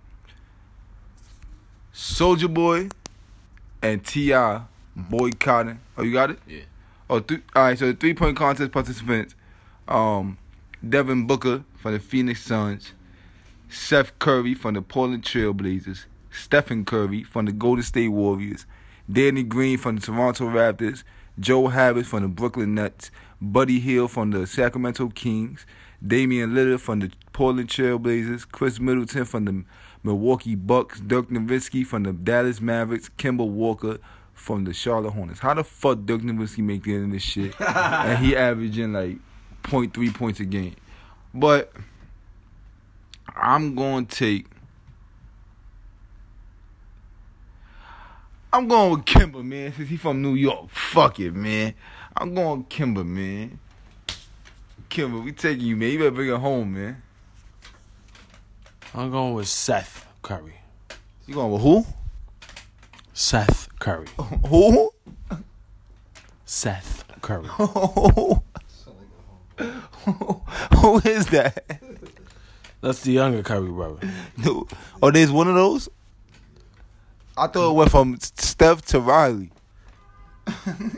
Soulja Boy and T I boycotting. Oh, you got it? Yeah. Oh, th- all right. So the three point contest participants: um, Devin Booker from the Phoenix Suns, Seth Curry from the Portland Trail Blazers, Stephen Curry from the Golden State Warriors, Danny Green from the Toronto Raptors, Joe Harris from the Brooklyn Nets, Buddy Hield from the Sacramento Kings, Damian Lillard from the Portland Trailblazers, Chris Middleton from the Milwaukee Bucks, Dirk Nowitzki from the Dallas Mavericks, Kemba Walker from the Charlotte Hornets. How the fuck Dirk Nowitzki make it in this shit? And he averaging like point three points a game. But I'm going to take... I'm going with Kemba, man, since he from New York. Fuck it, man. I'm going with Kemba, man. Kemba, we taking you, man. You better bring it home, man. I'm going with Seth Curry. You going with who? Seth Curry. Who? Seth Curry. Who is that? That's the younger Curry brother. No. Oh, there's one of those? I thought it went from Steph to Riley. I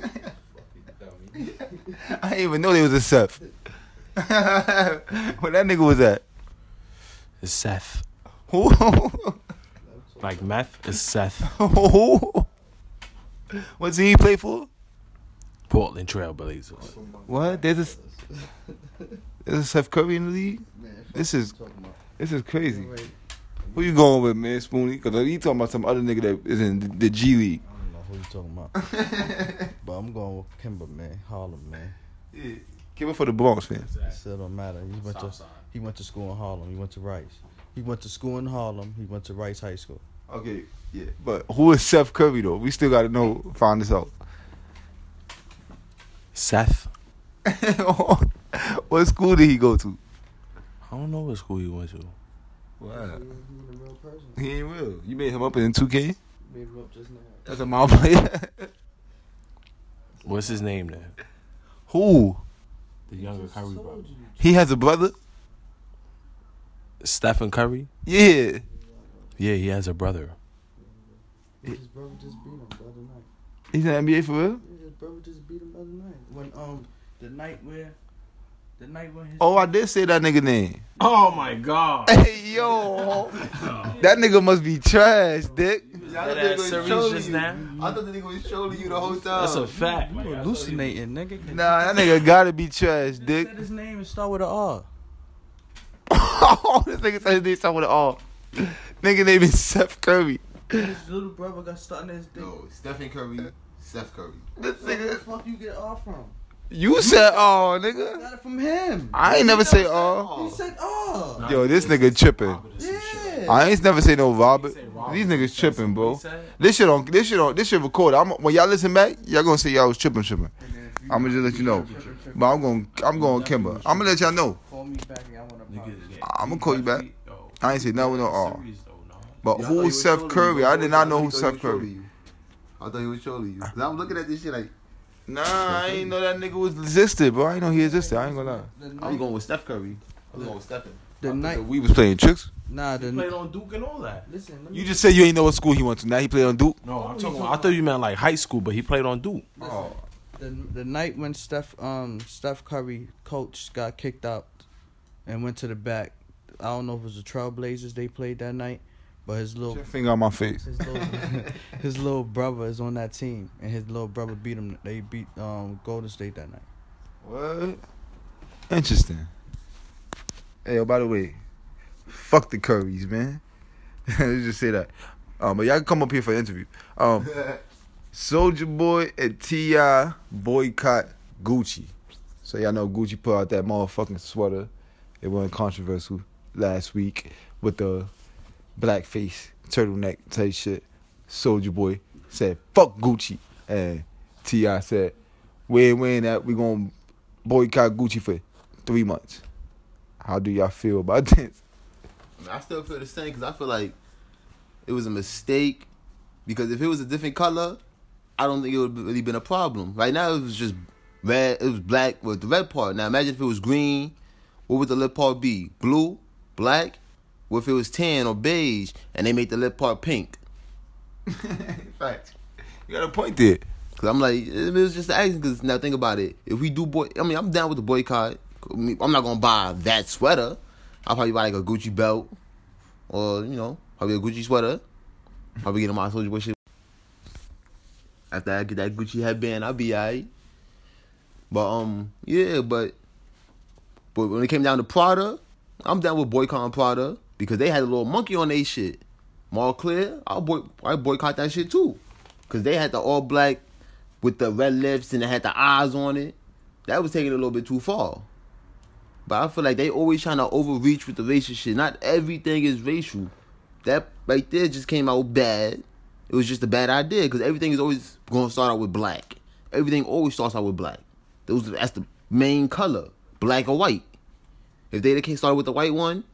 didn't even know there was a Seth. Where that nigga was at? It's Seth. Who? Like meth, it's Seth. Who? What team he play for? Portland Trailblazers. What? There's a, there's a Seth Curry in the league? This is this is crazy. Who you going with, man, Spoonie? Because you talking about some other nigga that is in the, the G League. I don't know who you talking about. But I'm going with Kemba, man. Harlem, man. Yeah. Give it for the Bronx fans. It still don't matter. He went to he went to school in Harlem. He went to Rice. He went to school in Harlem. He went to Rice High School. Okay, yeah. But who is Seth Curry, though? We still got to know, find this out. Seth? What school did he go to? I don't know what school he went to. Wow. He's a real person. He ain't real. You made him up in two K? Made him up just now. That's a mom player. What's his name then? Who? The younger Curry brother. He has a brother? Stephen Curry? Yeah. Yeah, he has a brother. His brother just beat him the other night. He's in the N B A for real? His brother just beat him the other night. When um the night where the night when his Oh, I did say that nigga name. Oh my God. Hey, yo. That nigga must be trash, dick. That ass Cerise just now? I thought the nigga was trolling you the whole time. That's a fact. you hallucinating, nigga. Nah, that nigga gotta be trash, dick. Said his name and start with an R. Oh, this nigga said his name start with an R. Nigga name is Seth Curry. His little brother got stuck in his dick. No, Stephen Curry, Seth Curry. This Where the nigga. fuck you get R from? You said oh, I nigga. got it from him. I ain't never say oh. He said R. Yo, this nigga tripping. Yeah. I ain't never say no Robert. These niggas tripping, bro. This shit on this shit on this shit record. I'm when y'all listen back, y'all gonna say y'all was tripping, tripping. I'm gonna just let you know. But I'm going I'm going Kimber. I'm gonna let y'all know. Call me back and I want to apologize. I'm gonna call you back. I ain't say nothing with no R. But Yeah, I thought he who's was Seth trolling Curry? you. I did not know thought who he Seth was Curry. trolling you. I thought he was trolling you. Cause I'm looking at this shit like Nah, I ain't know that nigga was existed, bro. I ain't know he existed. I ain't gonna lie. The I'm night, going with Steph Curry. I'm going with Stephen. the night, We was playing tricks. nah, the Played on Duke and all that. listen. Let me, You just said you ain't know what school he went to. Now he played on Duke. No, I'm talking. I thought you meant like high school, but he played on Duke. listen. The the night when Steph um Steph Curry coach got kicked out and went to the back. I don't know if it was the Trailblazers they played that night, but his little Your finger on my face. his little his little brother is on that team, and his little brother beat him. They beat um Golden State that night. What? Interesting. Hey, oh, by the way, fuck the Currys, man. Let's just say that. Um, but y'all can come up here for an interview. Um, Soulja Boy and T I boycott Gucci. So y'all know Gucci put out that motherfucking sweater. It went controversial last week with the blackface turtleneck type shit. Soulja Boy said, fuck Gucci. And T I said, we ain't wearing that. We gonna boycott Gucci for three months. How do y'all feel about this? I still feel the same because I feel like it was a mistake. Because if it was a different color, I don't think it would have really been a problem. Right now, it was just red. It was black with the red part. Now, imagine if it was green. What would the lip part be? Blue? Black? What if it was tan or beige and they made the lip part pink? Facts. You got a point there. Because I'm like, it was just an accident. Because now think about it. If we do boy, I mean, I'm down with the boycott. I mean, I'm not going to buy that sweater. I'll probably buy like a Gucci belt. Or, you know, probably a Gucci sweater. Probably get on my Soulja Boy shit. After I get that Gucci headband, I'll be alright. But, um, yeah, but But when it came down to Prada, I'm down with boycotting Prada because they had a little monkey on their shit. Montclair, I'll boy, I boycott that shit too. Because they had the all black with the red lips and it had the eyes on it. That was taking it a little bit too far. But I feel like they always trying to overreach with the racial shit. Not everything is racial. That right there just came out bad. It was just a bad idea because everything is always going to start out with black. Everything always starts out with black. Those That's the main color, black or white. If they can't start with the white one,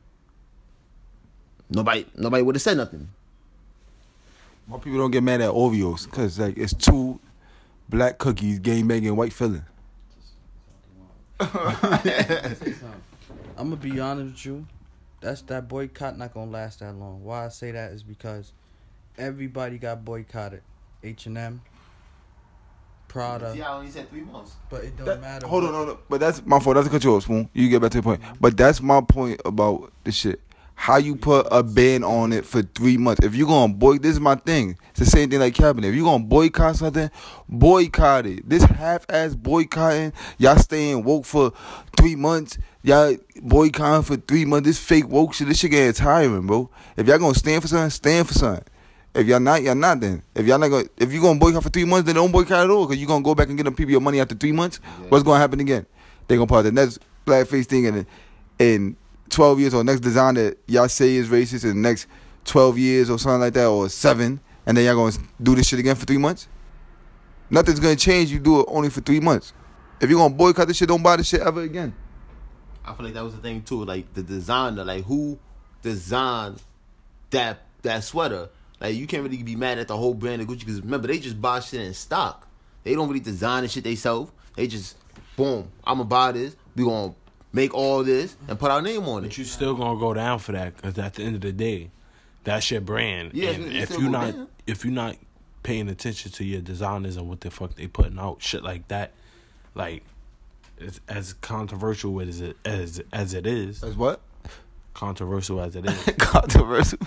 Nobody, nobody would have said nothing. Why people don't get mad at Oreos? Because like it's two black cookies, game banging, white filling. I'm gonna be honest with you. That's that boycott not gonna last that long. Why I say that is because everybody got boycotted. H and M, Prada. See, I only said three months. But it don't That- matter. Hold what- on, hold on. But that's my fault. That's a cut you off, Spoon. You get back to the point. But that's my point about the shit. How you put a ban on it for three months? If you're gonna boycott, this is my thing. It's the same thing like cabinet. If you're gonna boycott something, boycott it. This half-ass boycotting, y'all staying woke for three months. Y'all boycotting for three months. This fake woke shit, this shit getting tiring, bro. If y'all gonna stand for something, stand for something. If y'all not, y'all not. Then if y'all not gonna, if you gonna boycott for three months, then don't boycott at all. Cause you gonna go back and get them people your money after three months. Yeah. What's gonna happen again? They gonna put out the next blackface thing and and. twelve years or next design that y'all say is racist in the next twelve years or something like that, or seven, and then y'all gonna do this shit again for three months? Nothing's gonna change. You do it only for three months. If you're gonna boycott this shit, don't buy this shit ever again. I feel like that was the thing too. Like the designer, like who designed that that sweater? Like you can't really be mad at the whole brand of Gucci because remember they just buy shit in stock. They don't really design the shit they sell. They just boom, I'ma buy this. We gonna make all this and put our name on it. But you still gonna go down for that because at the end of the day, that's your brand. Yeah, and you if still you go not down. if you're not paying attention to your designers and what the fuck they putting out, shit like that, like as, as controversial as it as as it is, That's what? controversial as it is. Controversial.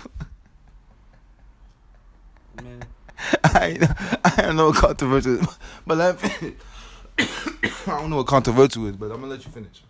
Man, I ain't, I don't know what controversial is, but let me finish. I don't know what controversial is, but I'm gonna let you finish.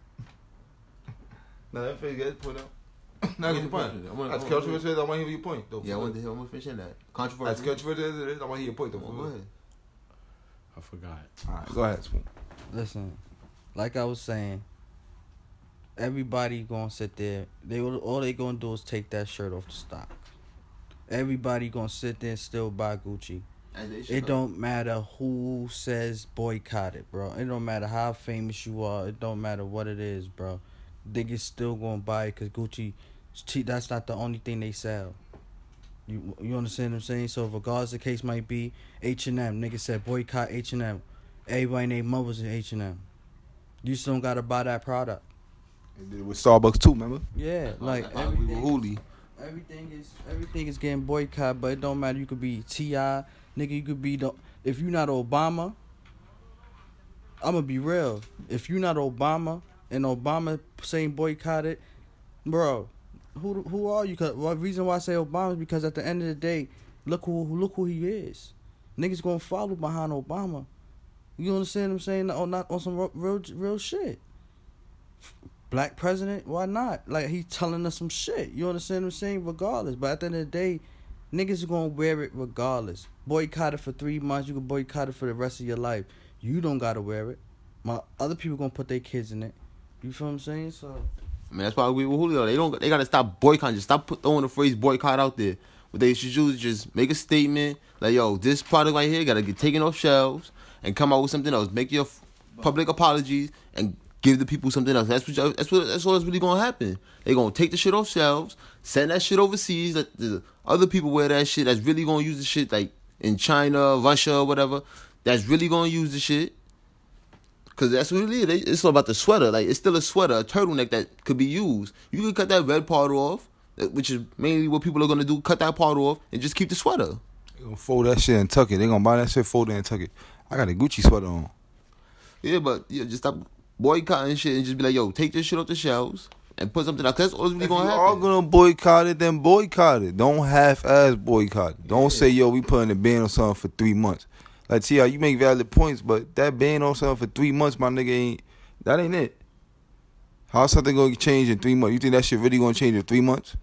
Now let me finish. Get the point out. Now get the point. I wanna- As I wanna- controversial as I want to hear your point, though. Yeah, I want to hear. I'm gonna finish in that As controversial. controversial as it is, I want to hear your point, though. Oh, go ahead. I forgot. All right, go ahead, Spoon. listen, like I was saying, everybody gonna sit there. They will- all they gonna do is take that shirt off the stock. Everybody gonna sit there and still buy Gucci. As they should, It though. don't matter who says boycott it, bro. It don't matter how famous you are. It don't matter what it is, bro. Niggas still gonna buy it because Gucci, that's not the only thing they sell. You you understand what I'm saying? So regardless the case might be, H and M, niggas said boycott H and M. Everybody named mothers in H and M. You still don't gotta buy that product. They did it with Starbucks too, remember? Yeah, like Like, we were everything, Hooli. everything is everything is getting boycotted, but it don't matter. You could be T I, nigga. You could be the if you're not Obama. I'm gonna be real. If you're not Obama and Obama saying boycott it, bro, who who are you? Cause well, the reason why I say Obama is because at the end of the day, look who look who he is. Niggas gonna follow behind Obama. You understand what I'm saying? On not on some real real, real shit. Black president, why not? Like he telling us some shit. You understand what I'm saying? Regardless, but at the end of the day, niggas are gonna wear it regardless. Boycott it for three months. You can boycott it for the rest of your life. You don't gotta wear it. My other people gonna put their kids in it. You feel what I'm saying? So I mean, that's why we with Julio. They don't. They gotta stop boycotting. Just stop put, throwing the phrase boycott out there. What they should do is just make a statement like, "Yo, this product right here gotta get taken off shelves and come out with something else. Make your f- public apologies and give the people something else." That's what. y'all- That's what. That's all that's really gonna happen. They gonna take the shit off shelves, send that shit overseas. Let the other people wear that shit. That's really gonna use the shit like in China, Russia, or whatever. That's really gonna use the shit. Cause that's what it is. They- It's all about the sweater. Like it's still a sweater, a turtleneck that could be used. You can cut that red part off, which is mainly what people are gonna do. Cut that part off and just keep the sweater. They gonna fold that shit and tuck it. They gonna buy that shit, fold it and tuck it. I got a Gucci sweater on. Yeah, but yeah, just stop boycotting shit and just be like, yo, take this shit off the shelves and put something else. That's all that's really If you gonna are happen. gonna boycott it, then boycott it. Don't half-ass boycott it. Don't say, yo, we putting a ban on something for three months. Like, T I, you make valid points, but that ban on something for three months, my nigga, ain't, that ain't it. How's something gonna change in three months? You think that shit really gonna change in three months?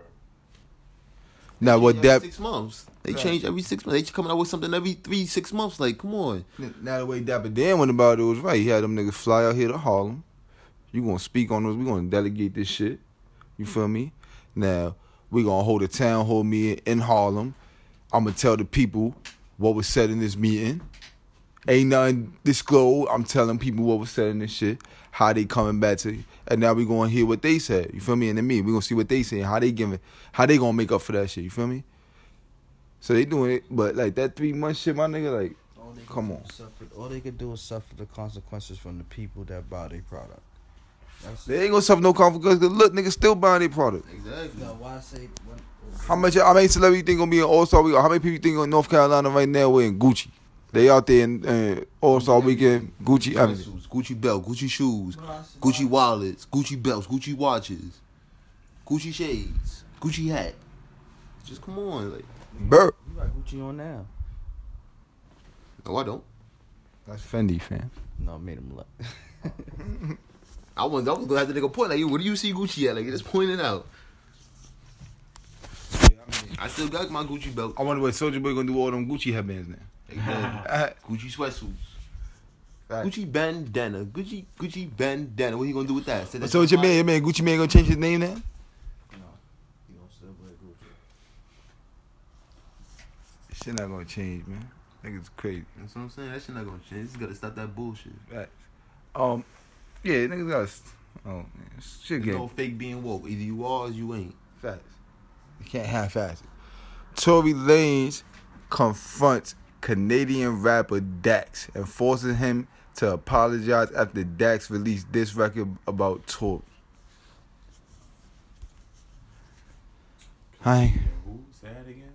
Now what Every that? six months. They Right. change every six months. They coming out with something every three, six months. Like, come on. Now the way Dapper Dan went about it was right. He had them niggas fly out here to Harlem. You gonna speak on those? We gonna delegate this shit. You feel me? Now we gonna hold a town hall meeting in Harlem. I'm gonna tell the people what was said in this meeting. Ain't nothing disclosed. I'm telling people what was said in this shit. How they coming back to you. And now we gonna hear what they said. You feel me? And then me, we gonna see what they saying. How they giving? How they gonna make up for that shit? You feel me? So they doing it, but like that three month shit, my nigga, like, All they could come do on. is Suffer, all they could do is suffer the consequences from the people that buy their product. That's They ain't gonna suffer no consequences. Cause look, niggas still buying their product. Exactly. no, why I say when, How much? How many celebrities you think gonna be in All Star Week? How many people you think in North Carolina right now wearing Gucci? They out there in uh, All Star Weekend, Gucci everything. Gucci belt, Gucci shoes, What I said- Gucci wallets, Gucci belts, Gucci watches, Gucci shades, Gucci hat. Just come on, like. Burp. You got Gucci on now. No, I don't. That's Fendi, fam. No, made him look. I was, I was gonna have to nigga point like, where do you see Gucci at? Like, just point it out. I still got my Gucci belt. I wonder what Soulja Boy gonna do with all them Gucci headbands now. Exactly. Gucci sweatsuits. Fact. Gucci bandana. Gucci Gucci bandana. What he gonna do with that? Say that's So what your my- man, your man Gucci man gonna change his name now? No, you don't still wear Gucci. Shit not gonna change, man. Niggas crazy. That's what I'm saying. That shit not gonna change. Just gotta stop that bullshit. Facts. Um, yeah, niggas got. Oh man, shit There's get no fake being woke. Either you are or you ain't. facts. You can't half-ass it. Tory Lanez confronts Canadian rapper Dax and forces him to apologize after Dax released this record about Tory. Hi. Who? Say that again?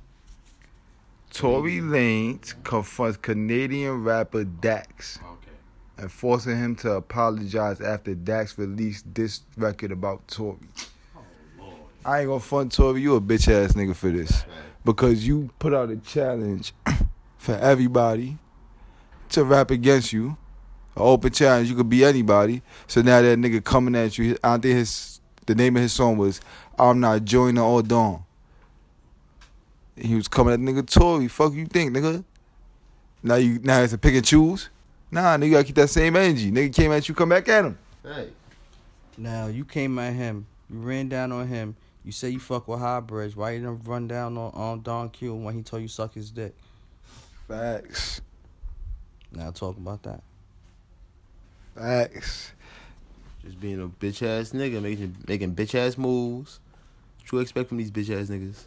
Tory Lanez confronts Canadian rapper Dax Okay. and forcing him to apologize after Dax released this record about Tory. I ain't gonna front Tory, you a bitch ass nigga for this. Because you put out a challenge for everybody to rap against you. An open challenge, you could be anybody. So now that nigga coming at you, I think his the name of his song was I'm Not Joining All Dawn. He was coming at nigga Tory. Fuck you think, nigga? Now you now it's a pick and choose? Nah, nigga, you gotta keep that same energy. Nigga came at you, come back at him. Hey. Now you came at him, you ran down on him. You say you fuck with Highbridge. Why you didn't run down on, on Don Q when he told you suck his dick? Facts. Now talk about that. Facts. Just being a bitch ass nigga, making making bitch ass moves. What you expect from these bitch ass niggas?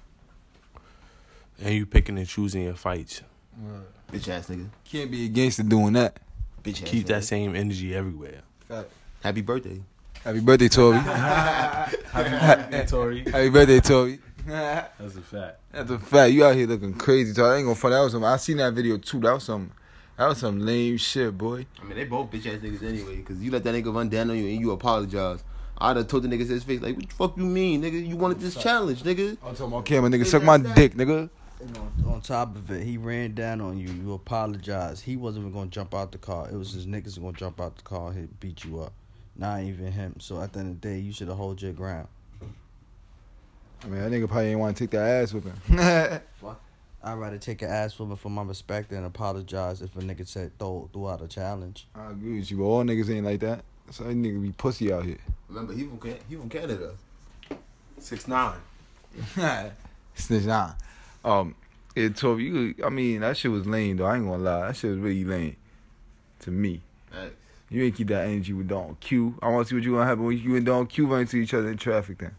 And you picking and choosing your fights. Bitch ass nigga. Can't be against it doing that. Bitch ass. Keep nigga. that same energy everywhere. Facts. Happy birthday. Happy birthday, Tory. Happy Tory. Happy birthday, Tory. That's a fact. That's a fact. You out here looking crazy, Tory. I ain't gonna front. That was some. I seen that video too. That was some. That was some lame shit, boy. I mean, they both bitch ass niggas anyway. Cause you let that nigga run down on you and you apologize. I'd have told the nigga to his face like, "What the fuck you mean, nigga? You wanted this challenge, nigga." I'm talking about camera, nigga. Suck my dick, nigga. And on, on top of it, he ran down on you. You apologized. He wasn't even gonna jump out the car. It was his niggas gonna jump out the car. He beat you up. Not even him. So at the end of the day, you should have hold your ground. I mean, that nigga probably ain't want to take that ass with him. I'd rather take an ass whooping for my respect than apologize if a nigga said throw, throw out a challenge. I agree with you, but all niggas ain't like that. So that nigga be pussy out here. Remember, he from Can- he from Canada. Six nine. Snitch nah. Um, yeah, Tory, you. I mean, that shit was lame though. I ain't gonna lie. That shit was really lame to me. Right. You ain't keep that energy with Don Q. I want to see what you gonna happen when you and Don Q run into each other in traffic. Then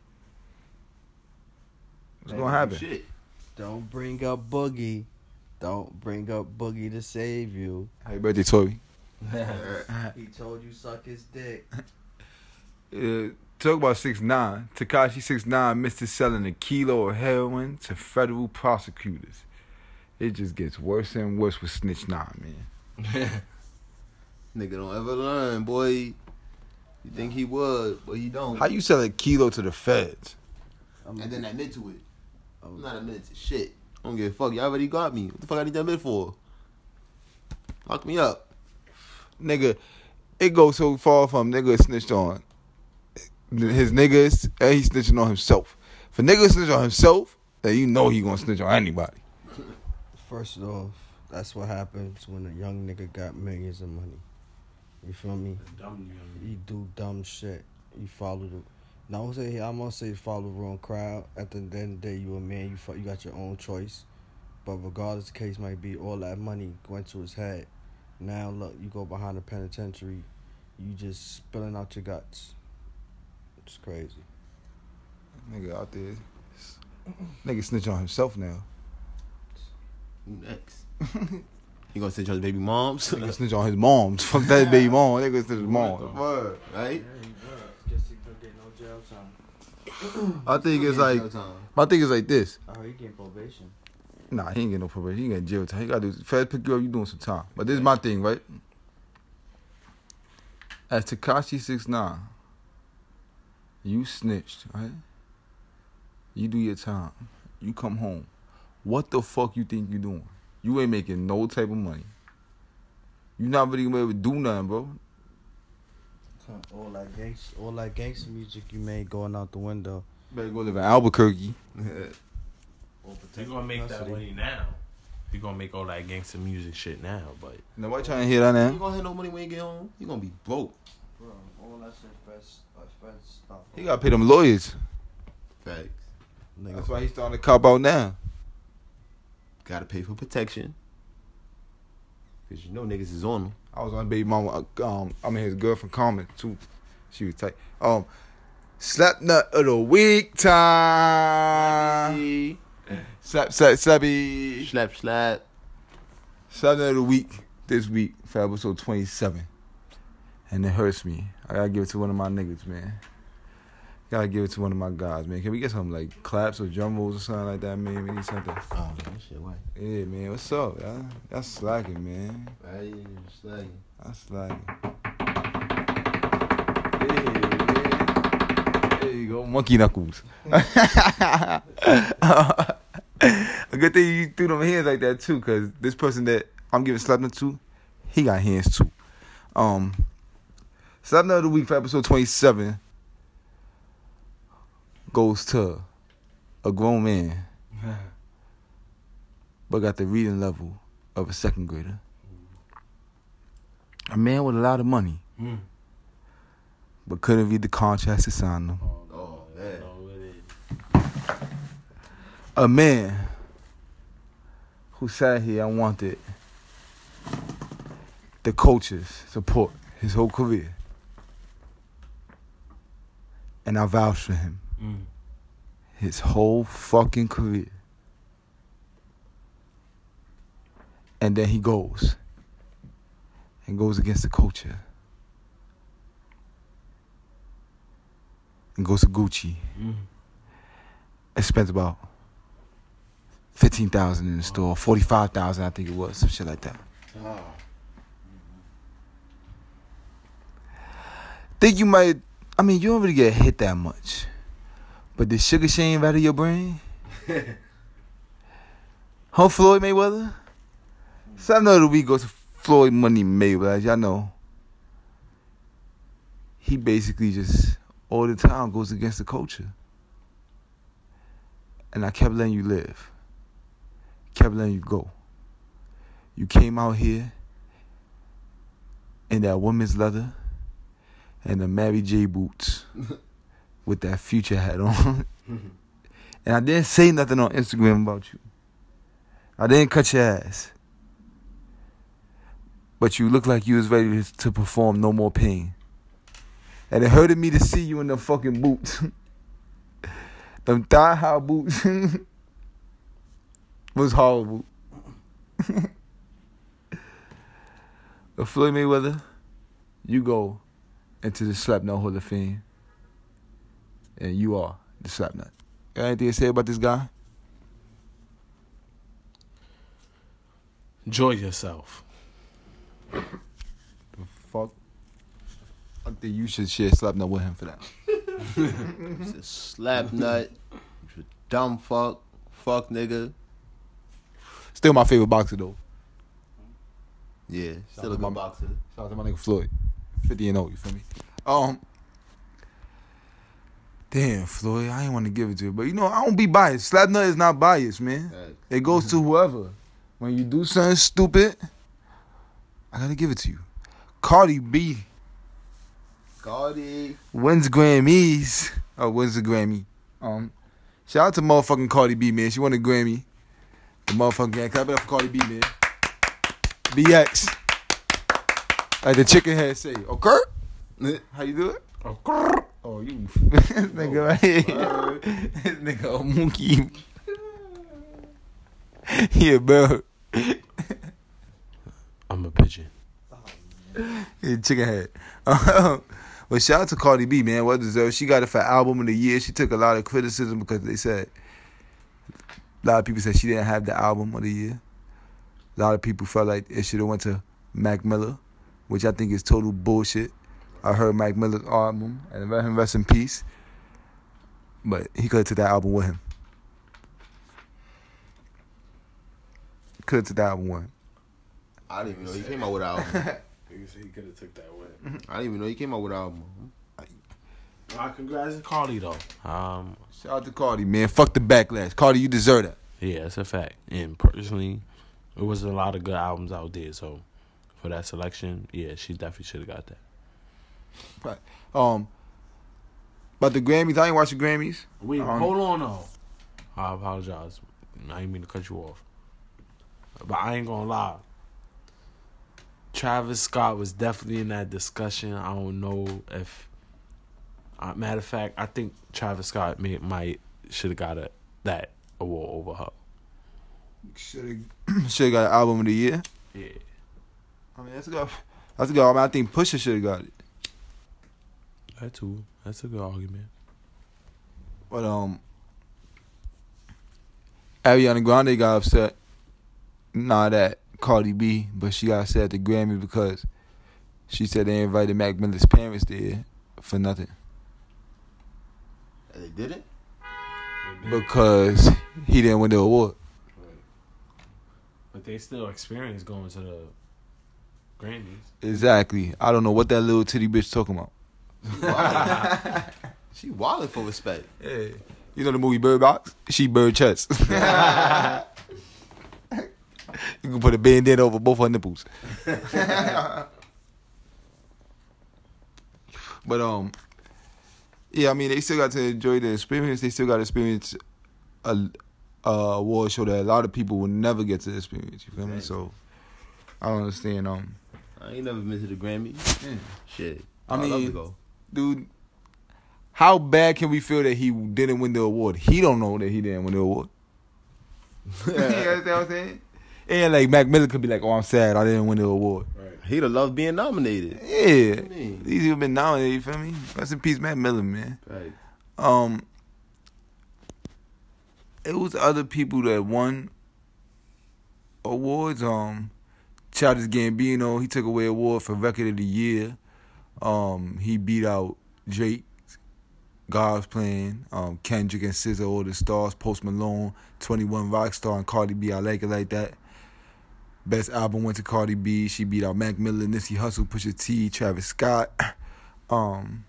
what's gonna happen? Shit. Don't bring up Boogie. Don't bring up Boogie to save you. Happy birthday, Tory. He told you suck his dick. Uh, talk about six nine. Tekashi six nine missed selling a kilo of heroin to federal prosecutors. It just gets worse and worse with Snitch Nine, man. Nigga don't ever learn, boy. You think he would, but he don't. How you sell a kilo to the feds? I'm, And then admit to it. I'm I'm, not admitting to shit. I don't give a fuck. Y'all already got me. What the fuck I need to admit for? Lock me up. Nigga, it goes so far from nigga snitched on his niggas and he snitching on himself. If a nigga snitch on himself, then you know he gonna snitch on anybody. First off, that's what happens when a young nigga got millions of money. You feel me? He do dumb shit. He follow the. Now I'm say I'm gonna say follow the wrong crowd. At the end of the day, you a man. You fo- you got your own choice. But regardless, the case might be, all that money went to his head. Now look, you go behind the penitentiary. You just spilling out your guts. It's crazy. Nigga out there, nigga snitch on himself now. Who next? He gonna snitch on his baby moms? Nigga snitch on his moms. Fuck that baby mom. Nigga snitch on his mom. Word, right? Guess he don't get no jail time. I think it's like, my thing is like this. Oh, he getting probation. Nah, he ain't getting no probation. He ain't getting jail time. He gotta do. Feds pick you up. You doing some time. But this is my thing, right? As Tekashi six nine, you snitched, right? You do your time. You come home. What the fuck you think you doing? You ain't making no type of money. You not really gonna be able to do nothing, bro. All that gangster, all that gangster music you made going out the window. Better go live in Albuquerque. You gonna make that money now. You gonna make all that gangster music shit now, but Nobody trying to hear that now. You gonna have no money when you get home? You gonna be broke. Bro, all that shit fast, uh, fast stuff. He gotta pay them lawyers. Facts. That's why he's starting to cop out now. Gotta pay for protection. Cause you know niggas is on him. I was on baby mama. Um, I mean his girlfriend comment too. She was tight. Um, slap nut of the week time. Slap, slap, slappy. Slap, slap. Slap nut of the week this week for episode twenty-seven, and it hurts me. I gotta give it to one of my niggas, man. Gotta give it to one of my guys, man. Can we get something like claps or drum rolls or something like that, man? We need something. Oh, that shit, why? Yeah, man. What's up, y'all? That's slacking, man. Right, slacking. That's slacking. Yeah, man. There you go. Monkey knuckles. A good thing you threw them hands like that, too, because this person that I'm giving slap nut to, he got hands, too. Um, slap nut of the week for episode twenty-seven goes to a grown man, but got the reading level of a second grader. A man with a lot of money, mm. but couldn't read the contracts to sign them. Oh, man. A man who sat here and wanted the coaches' support his whole career. And I vouched for him. Mm. His whole fucking career. And then he goes and goes against the culture. And goes to Gucci. Mm. And spent about fifteen thousand dollars in the store, forty-five thousand dollars I think it was, some shit like that. Oh. Think you might, I mean, you don't really get hit that much. But did Sugar Shane rattle your brain? Huh, Floyd Mayweather? So I know the week goes to Floyd Money Mayweather, as y'all know. He basically just, all the time, goes against the culture. And I kept letting you live. Kept letting you go. You came out here in that woman's leather and the Mary J boots with that Future hat on. And I didn't say nothing on Instagram about you. I didn't cut your ass. But you looked like you was ready to perform No More Pain. And it hurted me to see you in them fucking boots. Them thigh-high boots was horrible. But Floyd Mayweather, you go into the Slapnut Hall of Fame, and you are the Slapnut. Got anything to say about this guy? Enjoy yourself. The fuck? I think you should share Slapnut with him for that. He's a slap nut. He's a dumb fuck. Fuck nigga. Still my favorite boxer though. Yeah, Shout still a out to good my- boxer. Shout out to my nigga Floyd. fifty and oh, you feel me? Um, damn, Floyd, I ain't want to give it to you, but you know, I don't be biased. Slap Nut is not biased, man. Right. It goes to whoever. When you do something stupid, I gotta give it to you. Cardi B Cardi. wins Grammys. Oh, wins the Grammy. Um, shout out to motherfucking Cardi B, man. She won a Grammy. The motherfucking gang. Clap it up for Cardi B, man. B X. Like the chicken head say, okay? How you do it? Okay. Oh, you. This nigga right here. This nigga a monkey. Yeah, bro. I'm a pigeon. Yeah, chicken head. Um, well, shout out to Cardi B, man. Well deserved. She got it for album of the year. She took a lot of criticism because they said a lot of people said she didn't have the album of the year. A lot of people felt like it should have went to Mac Miller, which I think is total bullshit. I heard Mac Miller's album and let him rest in peace, but he could have took that album with him. Could have took that album with him. I didn't even know he came out with an album. You say he could have took that way. I didn't even know he came out with an album. Uh, congrats to Cardi though. Um, Shout out to Cardi, man. Fuck the backlash. Cardi, you deserve that. yeah, it's a fact. And personally, it was a lot of good albums out there. So for that selection, yeah, she definitely should have got that. Right. Um, but the Grammys, I ain't watch the Grammys. Wait, Um, hold on though. I apologize. I didn't mean to cut you off. But I ain't gonna lie. Travis Scott was definitely in that discussion. I don't know if. Uh, matter of fact, I think Travis Scott may, might should have got a, that award over her. Should have should have got an album of the year. Yeah. I mean, that's a good. That's a good. I mean, I think Pusha should have got it. That too. That's a good argument. But um, Ariana Grande got upset. Not at Cardi B, but she got upset at the Grammy because she said they invited Mac Miller's parents there for nothing. They didn't? Because he didn't win the award. But they still experience going to the Grammys. Exactly. I don't know what that little titty bitch talking about. She wildin' for respect. Yeah. You know the movie Bird Box? She bird chest. You can put a bandana over both her nipples. But um, yeah, I mean they still got to enjoy the experience. They still got to experience a, a award show that a lot of people will never get to experience. You feel me? So I don't understand. Um, I ain't never been to the Grammy. Yeah. Shit. I I'd love mean, to go. dude, how bad can we feel that he didn't win the award? He don't know that he didn't win the award. You understand what I'm saying? And like Mac Miller could be like, "Oh, I'm sad, I didn't win the award." He'd have loved being nominated. Yeah, What you mean? these have been nominated. You feel me? Rest in peace, Mac Miller, man. Right. Um, it was other people that won awards. Um, Childish Gambino, he took away award for Record of the Year. Um, he beat out Drake, God's Plan, um, Kendrick and S Z A, All the Stars, Post Malone, twenty-one Rockstar, and Cardi B. I Like It Like That. Best album went to Cardi B. She beat out Mac Miller, Nipsey Hussle, Pusha T, Travis Scott. Um,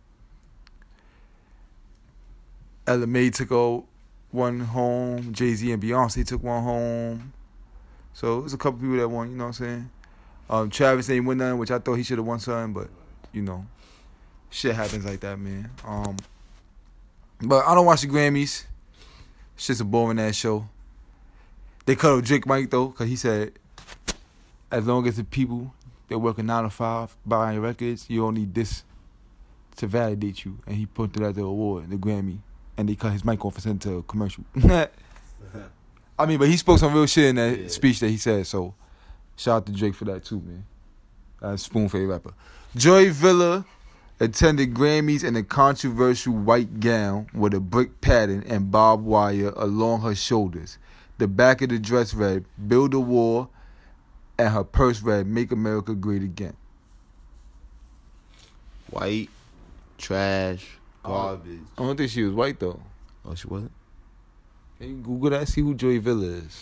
Ella Mai took o- one home. Jay-Z and Beyonce took one home. So there's a couple people that won, you know what I'm saying? Um, Travis ain't win nothing, which I thought he should have won something, but, you know, shit happens like that, man. Um, but I don't watch the Grammys. It's just a boring-ass show. They cut off Drake Mike, though, because he said, as long as the people that work a nine to five buying records, you don't need this to validate you. And he put it at the award, the Grammy. And they cut his mic off and sent it to a commercial. I mean, but he spoke some real shit in that Yeah. speech that he said, so shout out to Drake for that too, man. That's Spoon favorite rapper. Joy Villa attended Grammys in a controversial white gown with a brick pattern and barbed wire along her shoulders. The back of the dress read, "Build a Wall," and her purse read, "Make America Great Again." White, trash, garbage. I don't think she was white, though. Oh, she wasn't? Can you Google that? See who Joy Villa is.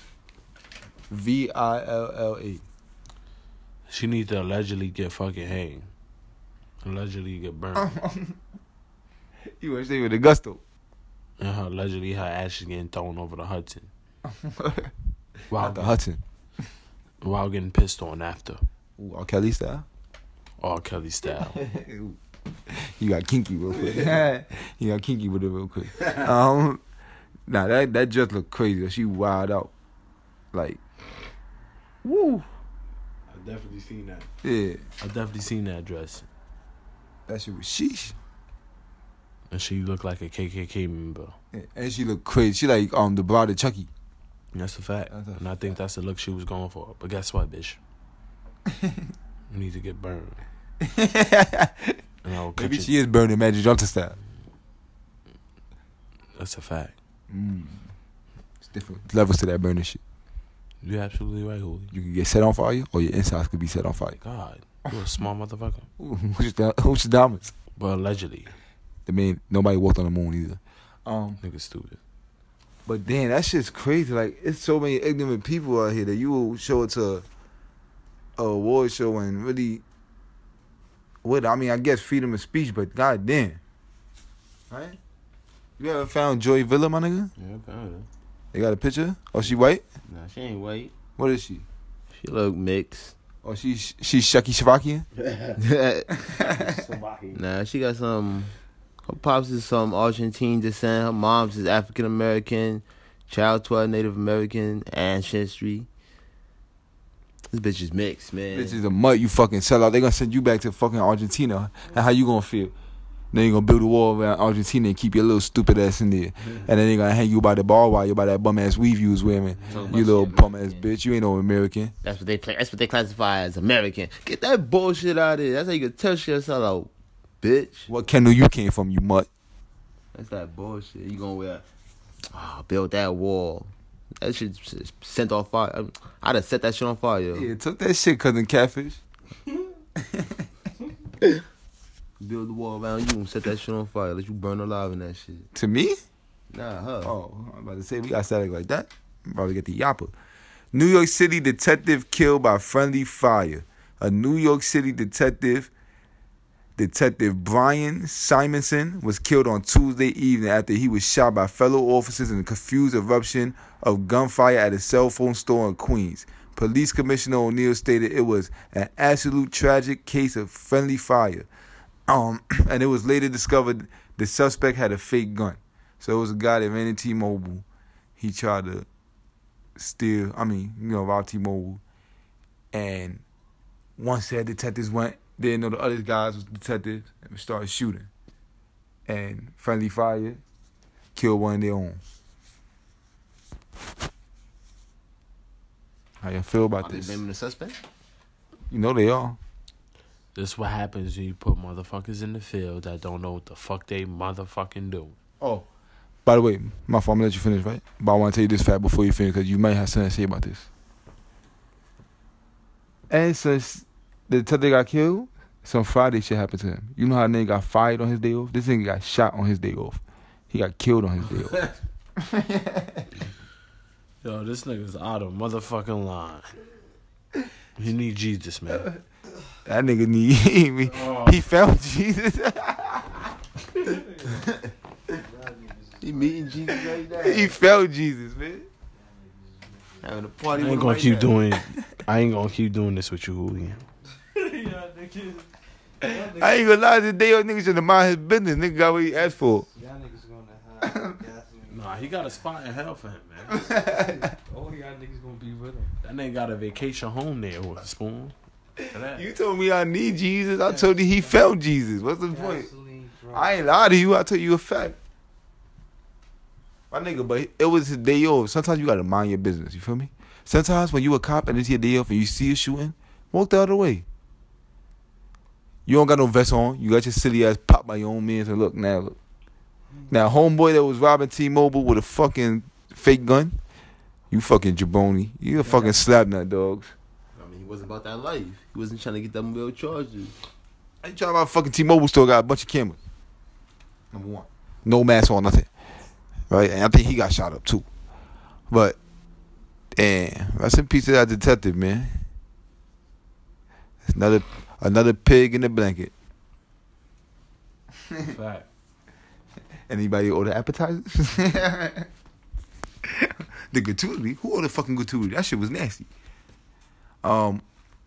V I L L A. She needs to allegedly get fucking hanged. Allegedly you get burned. You want to stay with the gusto? And her, allegedly her ashes getting thrown over the Hudson. While, Not the Hudson. while getting pissed on after. Ooh, R. Kelly style. R. Kelly style. You got kinky real quick. You got kinky with it real quick. Um, nah, that that just look crazy. She wild out. Like, woo. I definitely seen that. Yeah, I definitely seen that dress. that shit was sheesh. And she looked like a K K K member. Yeah. And she look crazy. She like um the bride of Chucky. That's a fact. That's a and I think that's the look she was going for. But guess what, bitch? You need to get burned. And I will cut Maybe you. she is burning Magic Johnson style. That's a fact. Mm. It's different levels to that burning shit. You're absolutely right, Holy. You can get set on fire, or your insides could be set on fire. God, you're a smart motherfucker. Ooh, who's your who's your diamonds? But allegedly, I mean, nobody walked on the moon either. Um, nigga stupid. but damn, that shit's crazy. Like, it's so many ignorant people out here that you will show it to a award show and really, what? I mean, I guess freedom of speech, but goddamn, right? You ever found Joy Villa, my nigga? Yeah, I found her. They got a picture? Oh, she white? Nah, she ain't white. What is she? She look mixed. Oh, she she Shucky Shavakian? Nah, she got some. Her pops is some Argentine descent. Her mom's is African American, child to a Native American ancestry. This bitch is mixed, man. Bitch is a mutt, you fucking sell out. They gonna send you back to fucking Argentina. And how you gonna feel? Then you gonna build a wall around Argentina and keep your little stupid ass in there. And then they gonna hang you by the ball while you by that bum ass weave you was wearing. So You little shit, bum ass American. bitch. You ain't no American. That's what they play. That's what they classify as American. Get that bullshit out of there. That's how you can tell shit yourself out, bitch. What Kendall you came from, you mutt? That's that bullshit. You gonna wear? Ah, build that wall. That shit sent on fire. I'd have set that shit on fire. Yo. Yeah, took that shit, cousin Catfish. Build the wall around you and set that shit on fire. Let you burn alive in that shit. To me? Nah, her. Oh, I'm about to say, we got static like that. I'm about to get the yapper. New York City detective killed by friendly fire. A New York City detective, Detective Brian Simonson, was killed on Tuesday evening after he was shot by fellow officers in a confused eruption of gunfire at a cell phone store in Queens. Police Commissioner O'Neill stated it was an absolute tragic case of friendly fire. Um, and it was later discovered the suspect had a fake gun. So it was a guy that ran in T-Mobile. He tried to steal, I mean, you know, rob T-Mobile. And once that detectives went, they didn't know the other guys was detectives and started shooting. And friendly fire killed one of their own. How you feel about Are they this? blaming the suspect? You know they are. This what happens when you put motherfuckers in the field that don't know what the fuck they motherfucking do. Oh. By the way, my fault, I'm gonna let you finish, right? But I want to tell you this fact before you finish, because you might have something to say about this. And since the detective got killed, some Friday shit happened to him. You know how a nigga got fired on his day off? This nigga got shot on his day off. He got killed on his day off. Yo, this nigga's out of motherfucking line. He need Jesus, man. That nigga need he, he found Jesus. He meeting Jesus right now. He found Jesus, man. Having a party I with ain't him gonna right keep now. doing I ain't gonna keep doing this with you, Julian. I ain't gonna lie, this day old nigga should have mind his business. Nigga got what he asked for. Y'all niggas gonna have gasoline. Nah, he got a spot in hell for him, man. All y'all niggas gonna be with him. That nigga got a vacation home there with a spoon. You told me I need Jesus. I told you he found Jesus. What's the point? Gasoline, bro. I ain't lie to you. I told you a fact. My nigga, but it was his day off. Sometimes you gotta mind your business. You feel me? Sometimes when you a cop and it's your day off and you see a shooting, walk the other way. You don't got no vest on. You got your silly ass popped by your own man. And look now, look. Now, homeboy that was robbing T-Mobile with a fucking fake gun, you fucking jabroni. You a fucking slap nut, dogs. I mean, he wasn't about that life. He wasn't trying to get them real charges. I ain't talking about fucking T-Mobile store got a bunch of cameras. Number one. No mask on, nothing. Right? And I think he got shot up too. But, damn, rest in peace to that detective, man. Another another pig in the blanket. Fact. Anybody order appetizers? The gratuity? Who ordered fucking gratuity? That shit was nasty. Um,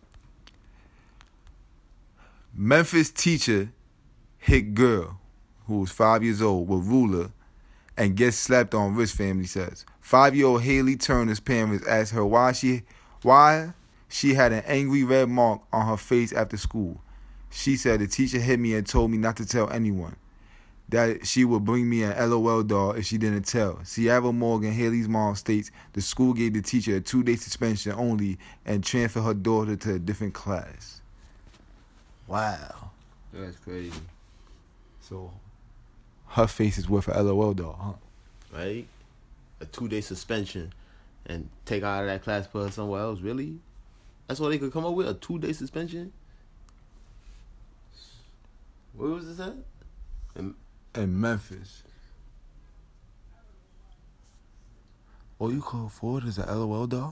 Memphis teacher hit girl who was five years old with ruler and gets slapped on wrist, family says. Five-year-old Haley Turner's parents asked her why she why she had an angry red mark on her face after school. She said the teacher hit me and told me not to tell anyone. That she would bring me an LOL doll if she didn't tell. Sierra Morgan, Haley's mom, states the school gave the teacher a two-day suspension only and transferred her daughter to a different class. Wow. That's crazy. So, her face is worth a LOL doll, huh? Right? A two-day suspension and take her out of that class, put her somewhere else. Really? That's what they could come up with? A two-day suspension? Where was this at? In- In Memphis. Oh, you call Ford as a LOL doll?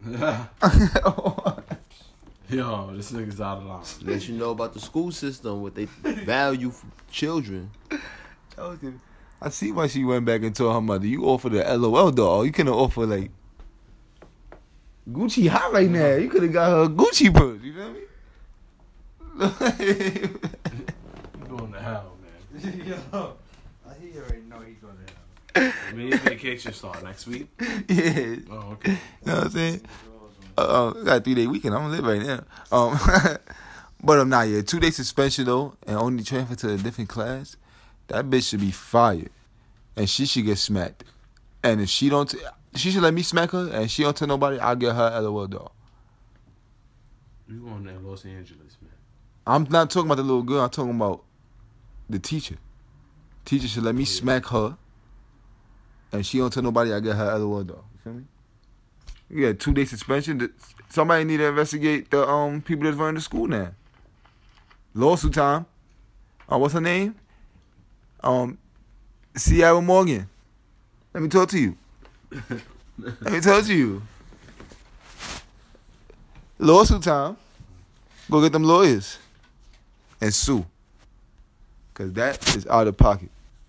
Yo, this nigga's out of line. Let you know about the school system, what they value for children. I see why she went back and told her mother, you offered a LOL doll. You couldn't offer, like, Gucci hot right now. You could have got her a Gucci purse. You feel me? You going to hell, man. Yo, he already know he's going to hell. When your vacation start next week? Yeah. Oh, okay. You know what I'm saying? Uh, I got a three-day weekend. I'm going to live right now. Um, but I'm not yet. Two-day suspension, though, and only transfer to a different class. That bitch should be fired. And she should get smacked. And if she don't... T- she should let me smack her, and she don't tell nobody, I'll get her LOL doll. You going to Los Angeles, man. I'm not talking about the little girl. I'm talking about the teacher. Teacher should let me smack her, and she don't tell nobody I get her LOL doll. You feel me? You got two day suspension. Somebody need to investigate the um people that's running the school now. Lawsuit time. Uh, what's her name? Um, Sierra Morgan. Let me talk to you. Let me talk to you. Lawsuit time. Go get them lawyers and sue. Cause that is out of pocket.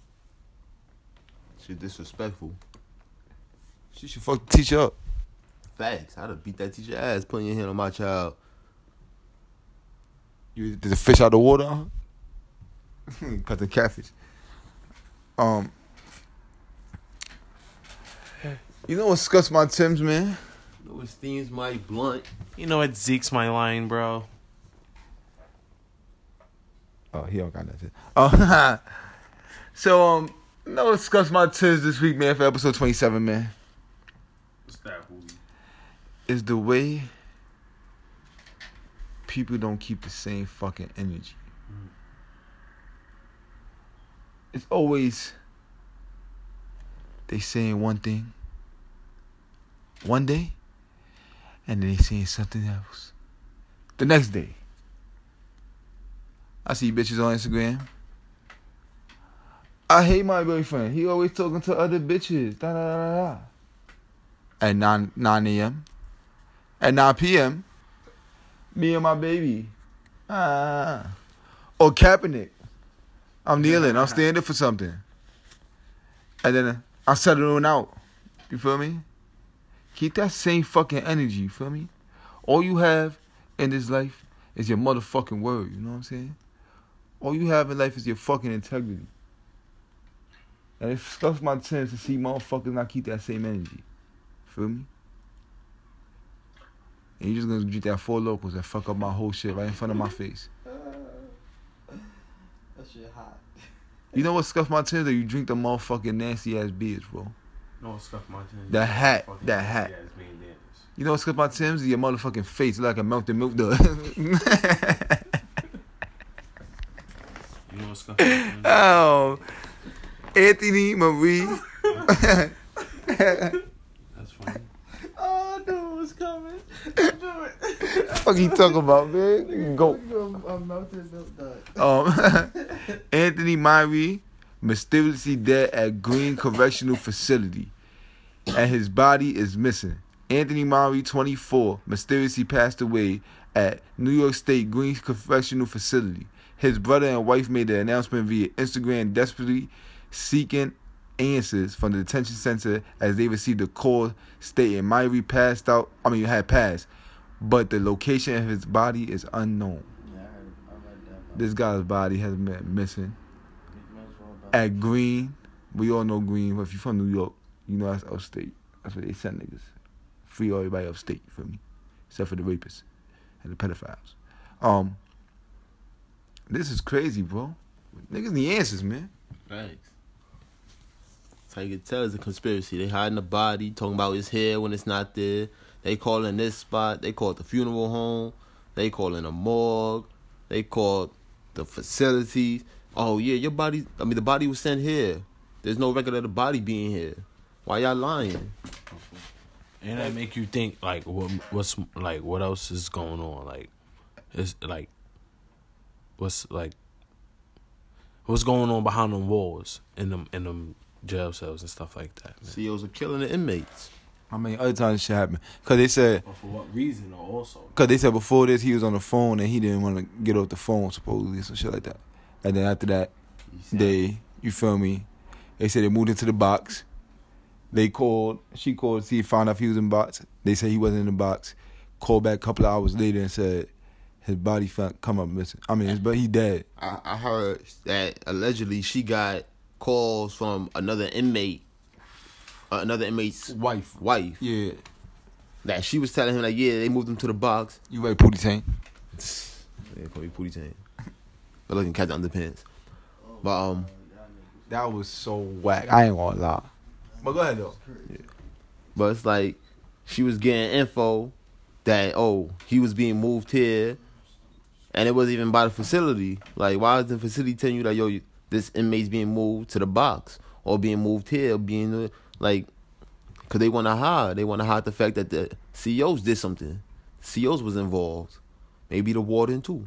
Shit disrespectful. She should fuck the teacher up. Facts. I'd have beat that teacher ass putting your hand on my child. You did a fish out of the water on her? Cut the catfish. Um, you know what scuffs my Timbs, man? You know what steams my blunt? You know what Zeke's my line, bro? Oh, he don't got nothing. Oh, so um, you know what scuffs my Timbs this week, man? For episode twenty-seven, man. What's that, Hootie? Is the way people don't keep the same fucking energy. Mm. It's always they saying one thing one day, and then they saying something else the next day. I see bitches on Instagram. I hate my boyfriend. He always talking to other bitches. Da da da da. At nine nine a.m. At nine p.m. Me and my baby. Ah. Or Kaepernick. I'm kneeling. I'm standing for something. And then I settle it out. You feel me? Keep that same fucking energy. You feel me? All you have in this life is your motherfucking word. You know what I'm saying? All you have in life is your fucking integrity. And it stuffs my chance to see motherfuckers not keep that same energy. Feel me? And you just gonna drink that Four Locals and fuck up my whole shit right in front of my face. That shit hot. You know what scuffs my tins? That you drink the motherfucking nasty ass beers, bro. No, scuff my tin. The hat, that hat. You know what scuffs my tins? Your motherfucking face like a melted milk dud. You know what scuff my tin? Oh, Anthony Marie. That's funny. Oh, I knew it was coming. Do it. Fuck you talking about, man? Go. I'm melted milk dud. Um, Anthony Marie mysteriously dead at Green Correctional Facility, and his body is missing. Anthony Maury, twenty-four, mysteriously passed away at New York State Green Correctional Facility. His brother and wife made the announcement via Instagram, desperately seeking answers from the detention center as they received a call stating Maury passed out. I mean, had passed, but the location of his body is unknown. Yeah, I heard, I read that. This guy's body has been missing at Green. We all know Green. If you're from New York, you know that's upstate. That's where they send niggas. Free everybody upstate, you feel me? Except for the rapists and the pedophiles. Um, this is crazy, bro. Niggas need answers, man. Thanks. That's how you can tell it's a conspiracy. They hiding the body, talking about his hair when it's not there. They calling this spot. They call it the funeral home. They calling a morgue. They call the facilities. Oh yeah, your body. I mean, the body was sent here. There's no record of the body being here. Why y'all lying? And that make you think like what what's like what else is going on? Like it's like what's like what's going on behind them walls in them in them jail cells and stuff like that. Man. C Os are killing the inmates. I mean, other times this shit happened. Cause they said, But for what reason? Also, cause they said before this he was on the phone and he didn't want to get off the phone supposedly, some shit like that. And then after that, they, you feel me? They said they moved into the box. They called, she called to see, found out if he was in the box. They said he wasn't in the box. Called back a couple of hours later and said his body found, come up missing. I mean, his, but he dead. I, I heard that allegedly she got calls from another inmate, uh, another inmate's Wife. wife, Yeah. that she was telling him like, yeah, they moved him to the box. You right, Pootie Tang? Yeah, call me Pootie Tang. Good looking cat underpants. But um, That was so whack. I ain't gonna lie. But go ahead though. but it's like she was getting info that oh he was being moved here, and it wasn't even by the facility. Like, why is the facility telling you that yo you, this inmate's being moved to the box or being moved here, or being like, because they want to hide. They want to hide the fact that the C Os did something. C Os was involved. Maybe the warden too.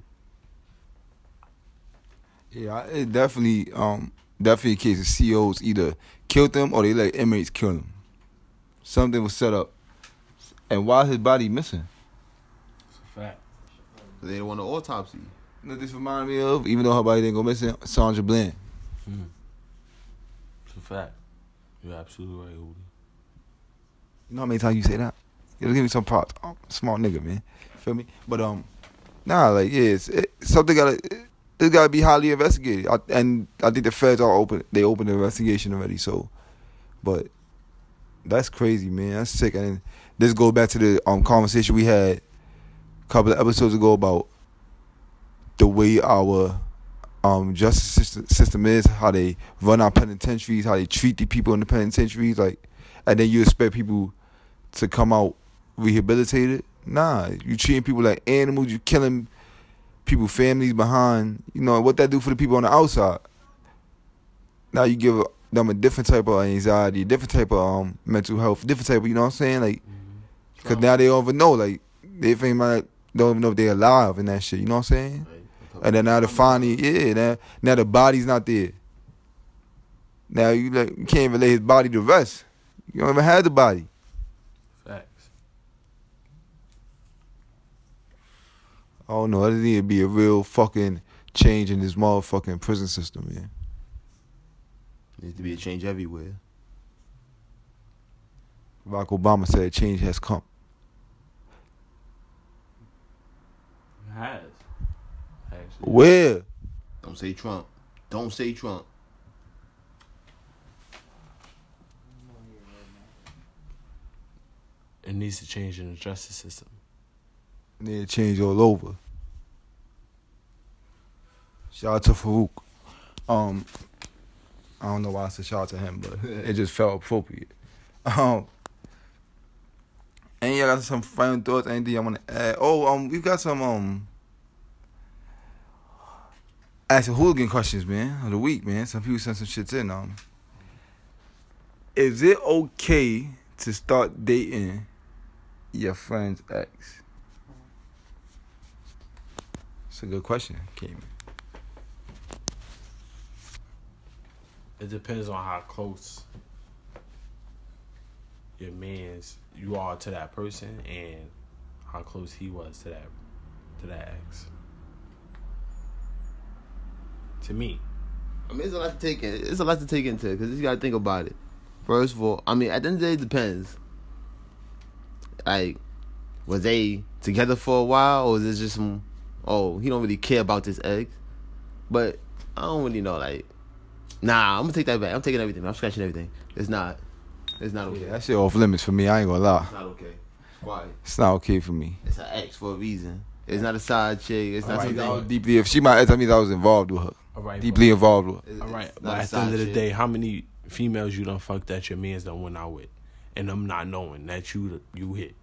Yeah, it definitely, um, definitely a case of C Os either killed them or they let inmates kill them. Something was set up. And why is his body missing? it's a fact. They didn't want an autopsy. You know what this reminded me of? Even though her body didn't go missing, Sandra Bland. Mm. It's a fact. You're absolutely right, Hootie. You know how many times you say that? You give me some props. Oh, smart nigga, man. Feel me? But um, nah, like yeah, it's, it, something gotta. It, This gotta be highly investigated, I, and I think the feds are open. They opened the investigation already. So, but that's crazy, man. That's sick. And this goes back to the um conversation we had a couple of episodes ago about the way our um justice system, system is, how they run our penitentiaries, how they treat the people in the penitentiaries, like, and then you expect people to come out rehabilitated. Nah, you treating people like animals. You killing people, families behind, you know, what that do for the people on the outside. Now you give them a different type of anxiety, a different type of um, mental health, different type of, you know what I'm saying? Like, because now they don't even know, like, they think about, don't even know if they're alive and that shit, you know what I'm saying? And then now the finally, yeah, now, now the body's not there. Now you like you can't even lay his body to rest. You don't even have the body. Facts. I don't know. There need to be a real fucking change in this motherfucking prison system, man. Needs to be a change everywhere. Barack Obama said change has come. It has. Actually. Where? Don't say Trump. Don't say Trump. It needs to change in the justice system. Need to change all over. Shout out to Farouk. Um, I don't know why I said shout out to him, but it just felt appropriate. Um, and y'all got some final thoughts? Anything I want to add? Oh, um, we've got some um, ask hooligan questions, man, of the week, man. Some people sent some shits in. Um, is it okay to start dating your friend's ex? It's a good question, Kim. It depends on how close your man's you are to that person and how close he was to that to that ex. To me. I mean, it's a lot to take in. It's a lot to take into because you gotta think about it. First of all, I mean, at the end of the day, it depends. Like, was they together for a while, or was it just some? Oh, he don't really care about this ex. But I don't really know. Like, nah, I'm gonna take that back. I'm taking everything. I'm scratching everything. It's not. It's not okay. Yeah, that shit off limits for me. I ain't gonna lie. It's not okay. Why? It's not okay for me. It's an ex for a reason. It's not a side chick. It's not All right, something. I was deeply. If she my ex, that means I was involved with her. All right, Deeply involved with her. It's- All right, it's but not a at the end side of the chick. day, how many females you done fucked that your man's done went out with, and them not knowing that you you hit?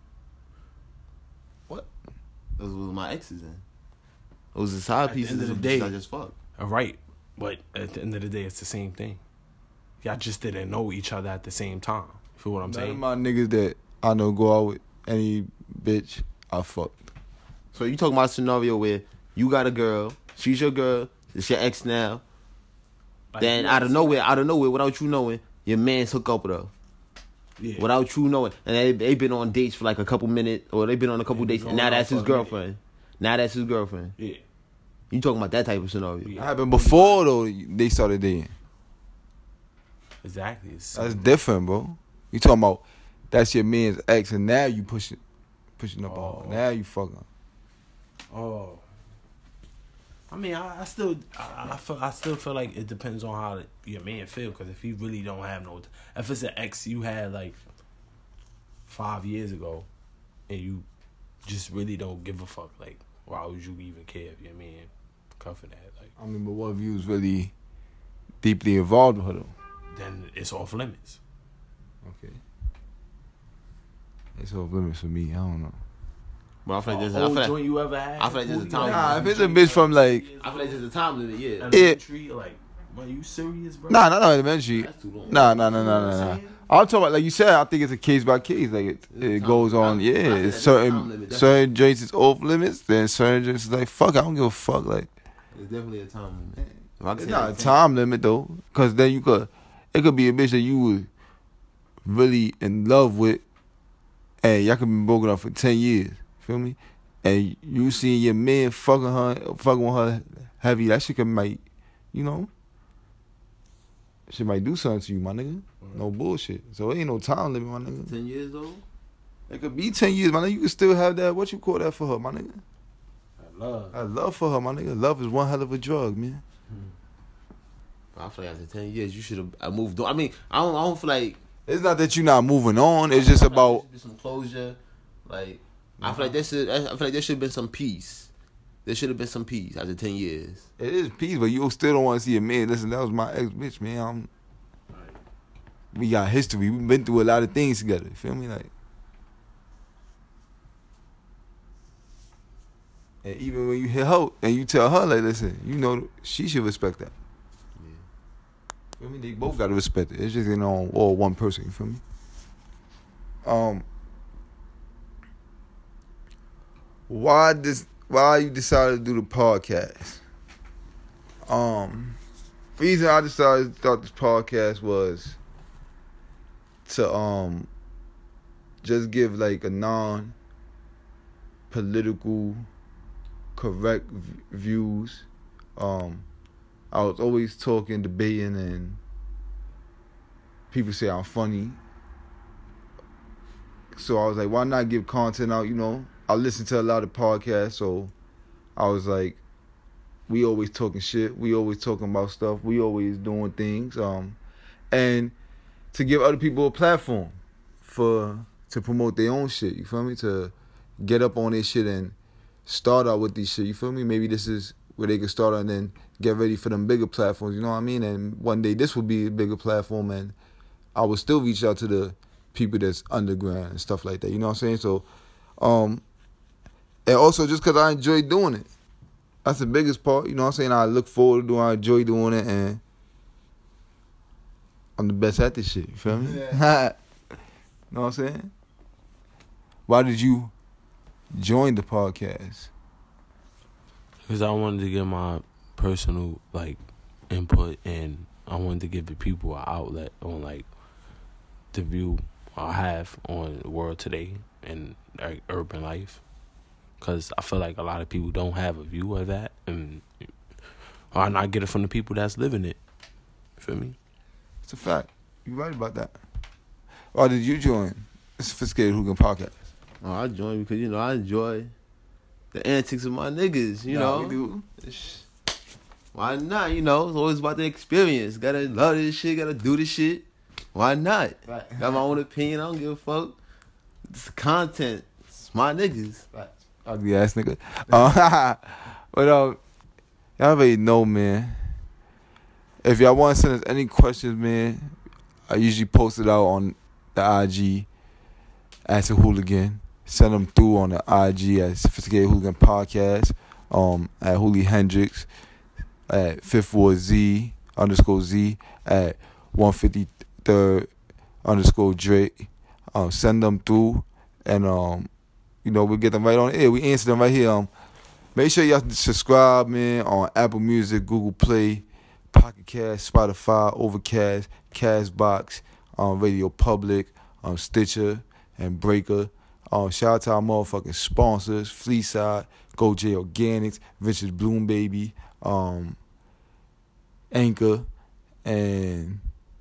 Those was my exes then. Those was the side At the pieces end of the of day- I just fucked. All right, but at the end of the day, it's the same thing. Y'all just didn't know each other at the same time. You feel what I'm None of saying? my niggas that I know go out with any bitch I fucked. So you talking about a scenario where you got a girl, she's your girl, it's your ex now. Like, Then you out of see- nowhere, out of nowhere, without you knowing, your man's hook up with her. yeah. Without you knowing. And they they been on dates for like a couple minutes, or they been on a couple They dates, and going now out that's for his a minute. girlfriend. Now that's his girlfriend. yeah. You talking about that type of scenario. Yeah. That happened before though. They started dating. Exactly. It's, That's different, bro. You talking about that's your man's ex, and now you pushing, pushing up on Oh. her. Now you fucking. oh. I mean, I, I still, I, I feel, I still feel like it depends on how your man feel. Because if he really don't have no, if it's an ex you had like five years ago, and you just really don't give a fuck, like, why would you even care if your man cover that? Like, I mean, but what if you was really deeply involved with her though? then it's off limits. Okay. It's off limits for me. I don't know. But I feel like there's, I Whole feel like, joint you ever had? I feel like there's a Who time- you Nah, had? if it's a bitch from like, I feel like there's a time limit, yeah. Elementary, like, are you serious, bro? nah, not elementary. That's too long. Nah, nah, nah, nah, You know nah, what nah. I'm saying? I'm talking about like you said. I think it's a case by case. Like it, it time- goes on. time- Yeah, I feel like it's there's a time certain limit, certain joints is off limits. Then certain joints is like fuck. I don't give a fuck. Like There's definitely a time limit. If I could it's say not a that, time limit though, because then you could it could be a bitch that you was really in love with, and y'all could be broken up for ten years. Feel me? And you seeing your man fucking her, fucking with her heavy. That shit could might, you know, shit might do something to you, my nigga. No bullshit. So it ain't no time limit, my nigga. ten years old? It could be ten years, my nigga. You can still have that. What you call that for her, my nigga? I love. I love for her, my nigga. Love is one hell of a drug, man. I feel like after ten years, you should have I moved on. I mean, I don't, I don't feel like. It's not that you not moving on. It's just I feel like there about should be some closure. Like, I feel like there should, I feel like there should have been some peace. There should have been some peace after ten years. it is peace, but you still don't want to see a man. Listen, that was my ex bitch, man. I'm, we got history. We've been through a lot of things together. You feel me? Like, and even when you hit her and you tell her, like, listen, you know, she should respect that. Feel me? They both gotta respect it. It's just you know all one person. You feel me? Um, why this? Why you decided to do the podcast? Um, reason I decided to start this podcast was to um just give like a non political correct v- views. Um, I was always talking, debating, and people say I'm funny. So I was like, why not give content out, you know? I listen to a lot of podcasts, so I was like, we always talking shit. We always talking about stuff. We always doing things. Um, and to give other people a platform for to promote their own shit, you feel me? To get up on their shit and start out with these shit, you feel me? Maybe this is where they can start and then get ready for them bigger platforms, you know what I mean? And one day this will be a bigger platform and I will still reach out to the people that's underground and stuff like that, you know what I'm saying? So, um, and also just because I enjoy doing it. That's the biggest part, you know what I'm saying? I look forward to doing it, I enjoy doing it, and I'm the best at this shit, you feel me? Yeah. Know what I'm saying? Why did you join the podcast? Because I wanted to get my personal, like, input, and I wanted to give the people an outlet on, like, the view or have on the world today and uh, urban life. Because I feel like a lot of people don't have a view of that, and or not get it from the people that's living it. You feel me? It's a fact. You're right about that. Why did you join the Sophisticated Hooligan Podcast? Oh, I joined because, you know, I enjoy the antics of my niggas, you Yeah, know. we do. Why not? You know, it's always about the experience. Gotta love this shit, gotta do this shit. Why not? Right. Got my own opinion, I don't give a fuck. It's content. It's my niggas. Right. Ugly ass nigga. Uh, but um, y'all already know, man. If y'all want to send us any questions, man, I usually post it out on the I G as a hooligan. Send them through on the I G at Sophisticated Hooligan Podcast. Um, at Hooli Hendrix, at Fifth Ward Z underscore Z, at one fifty-third underscore Drake. Um, send them through, and um. You know, we'll get them right on air. We answer them right here. Um, make sure y'all subscribe, man, on Apple Music, Google Play, Pocket Cast, Spotify, Overcast, Castbox, um, Radio Public, um, Stitcher, and Breaker. Um, shout out to our motherfucking sponsors, Fleeside, Go J Organics, Vintage Bloom Baby, um, Anchor, and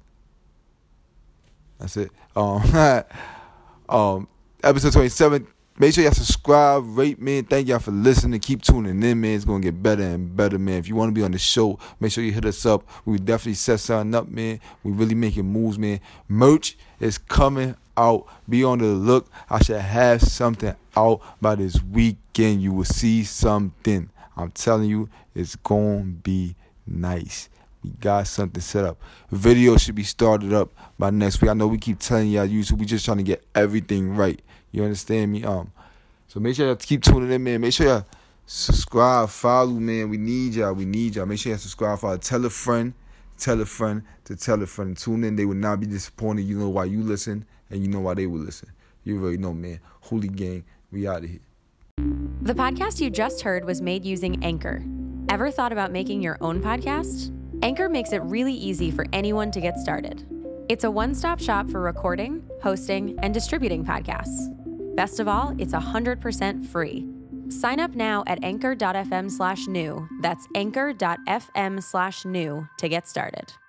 that's it. Um, um, episode twenty-seven. Make sure y'all subscribe, rate, man. Thank y'all for listening. Keep tuning in, man. It's going to get better and better, man. If you want to be on the show, make sure you hit us up. We definitely set something up, man. We really making moves, man. Merch is coming out. Be on the look. I should have something out by this weekend. You will see something. I'm telling you, it's going to be nice. We got something set up. Video should be started up by next week. I know we keep telling y'all YouTube. We just trying to get everything right. You understand me? Um, so make sure y'all keep tuning in, man. Make sure y'all subscribe, follow, man. We need y'all. We need y'all. Make sure y'all subscribe, follow. Tell a friend, tell a friend to tell a friend. Tune in. They will not be disappointed. You know why you listen, and you know why they will listen. You already know, man. Hooli Gang, we out of here. The podcast you just heard was made using Anchor. Ever thought about making your own podcast? Anchor makes it really easy for anyone to get started. It's a one-stop shop for recording, hosting, and distributing podcasts. Best of all, it's one hundred percent free. Sign up now at anchor.fm slash new. That's anchor.fm slash new to get started.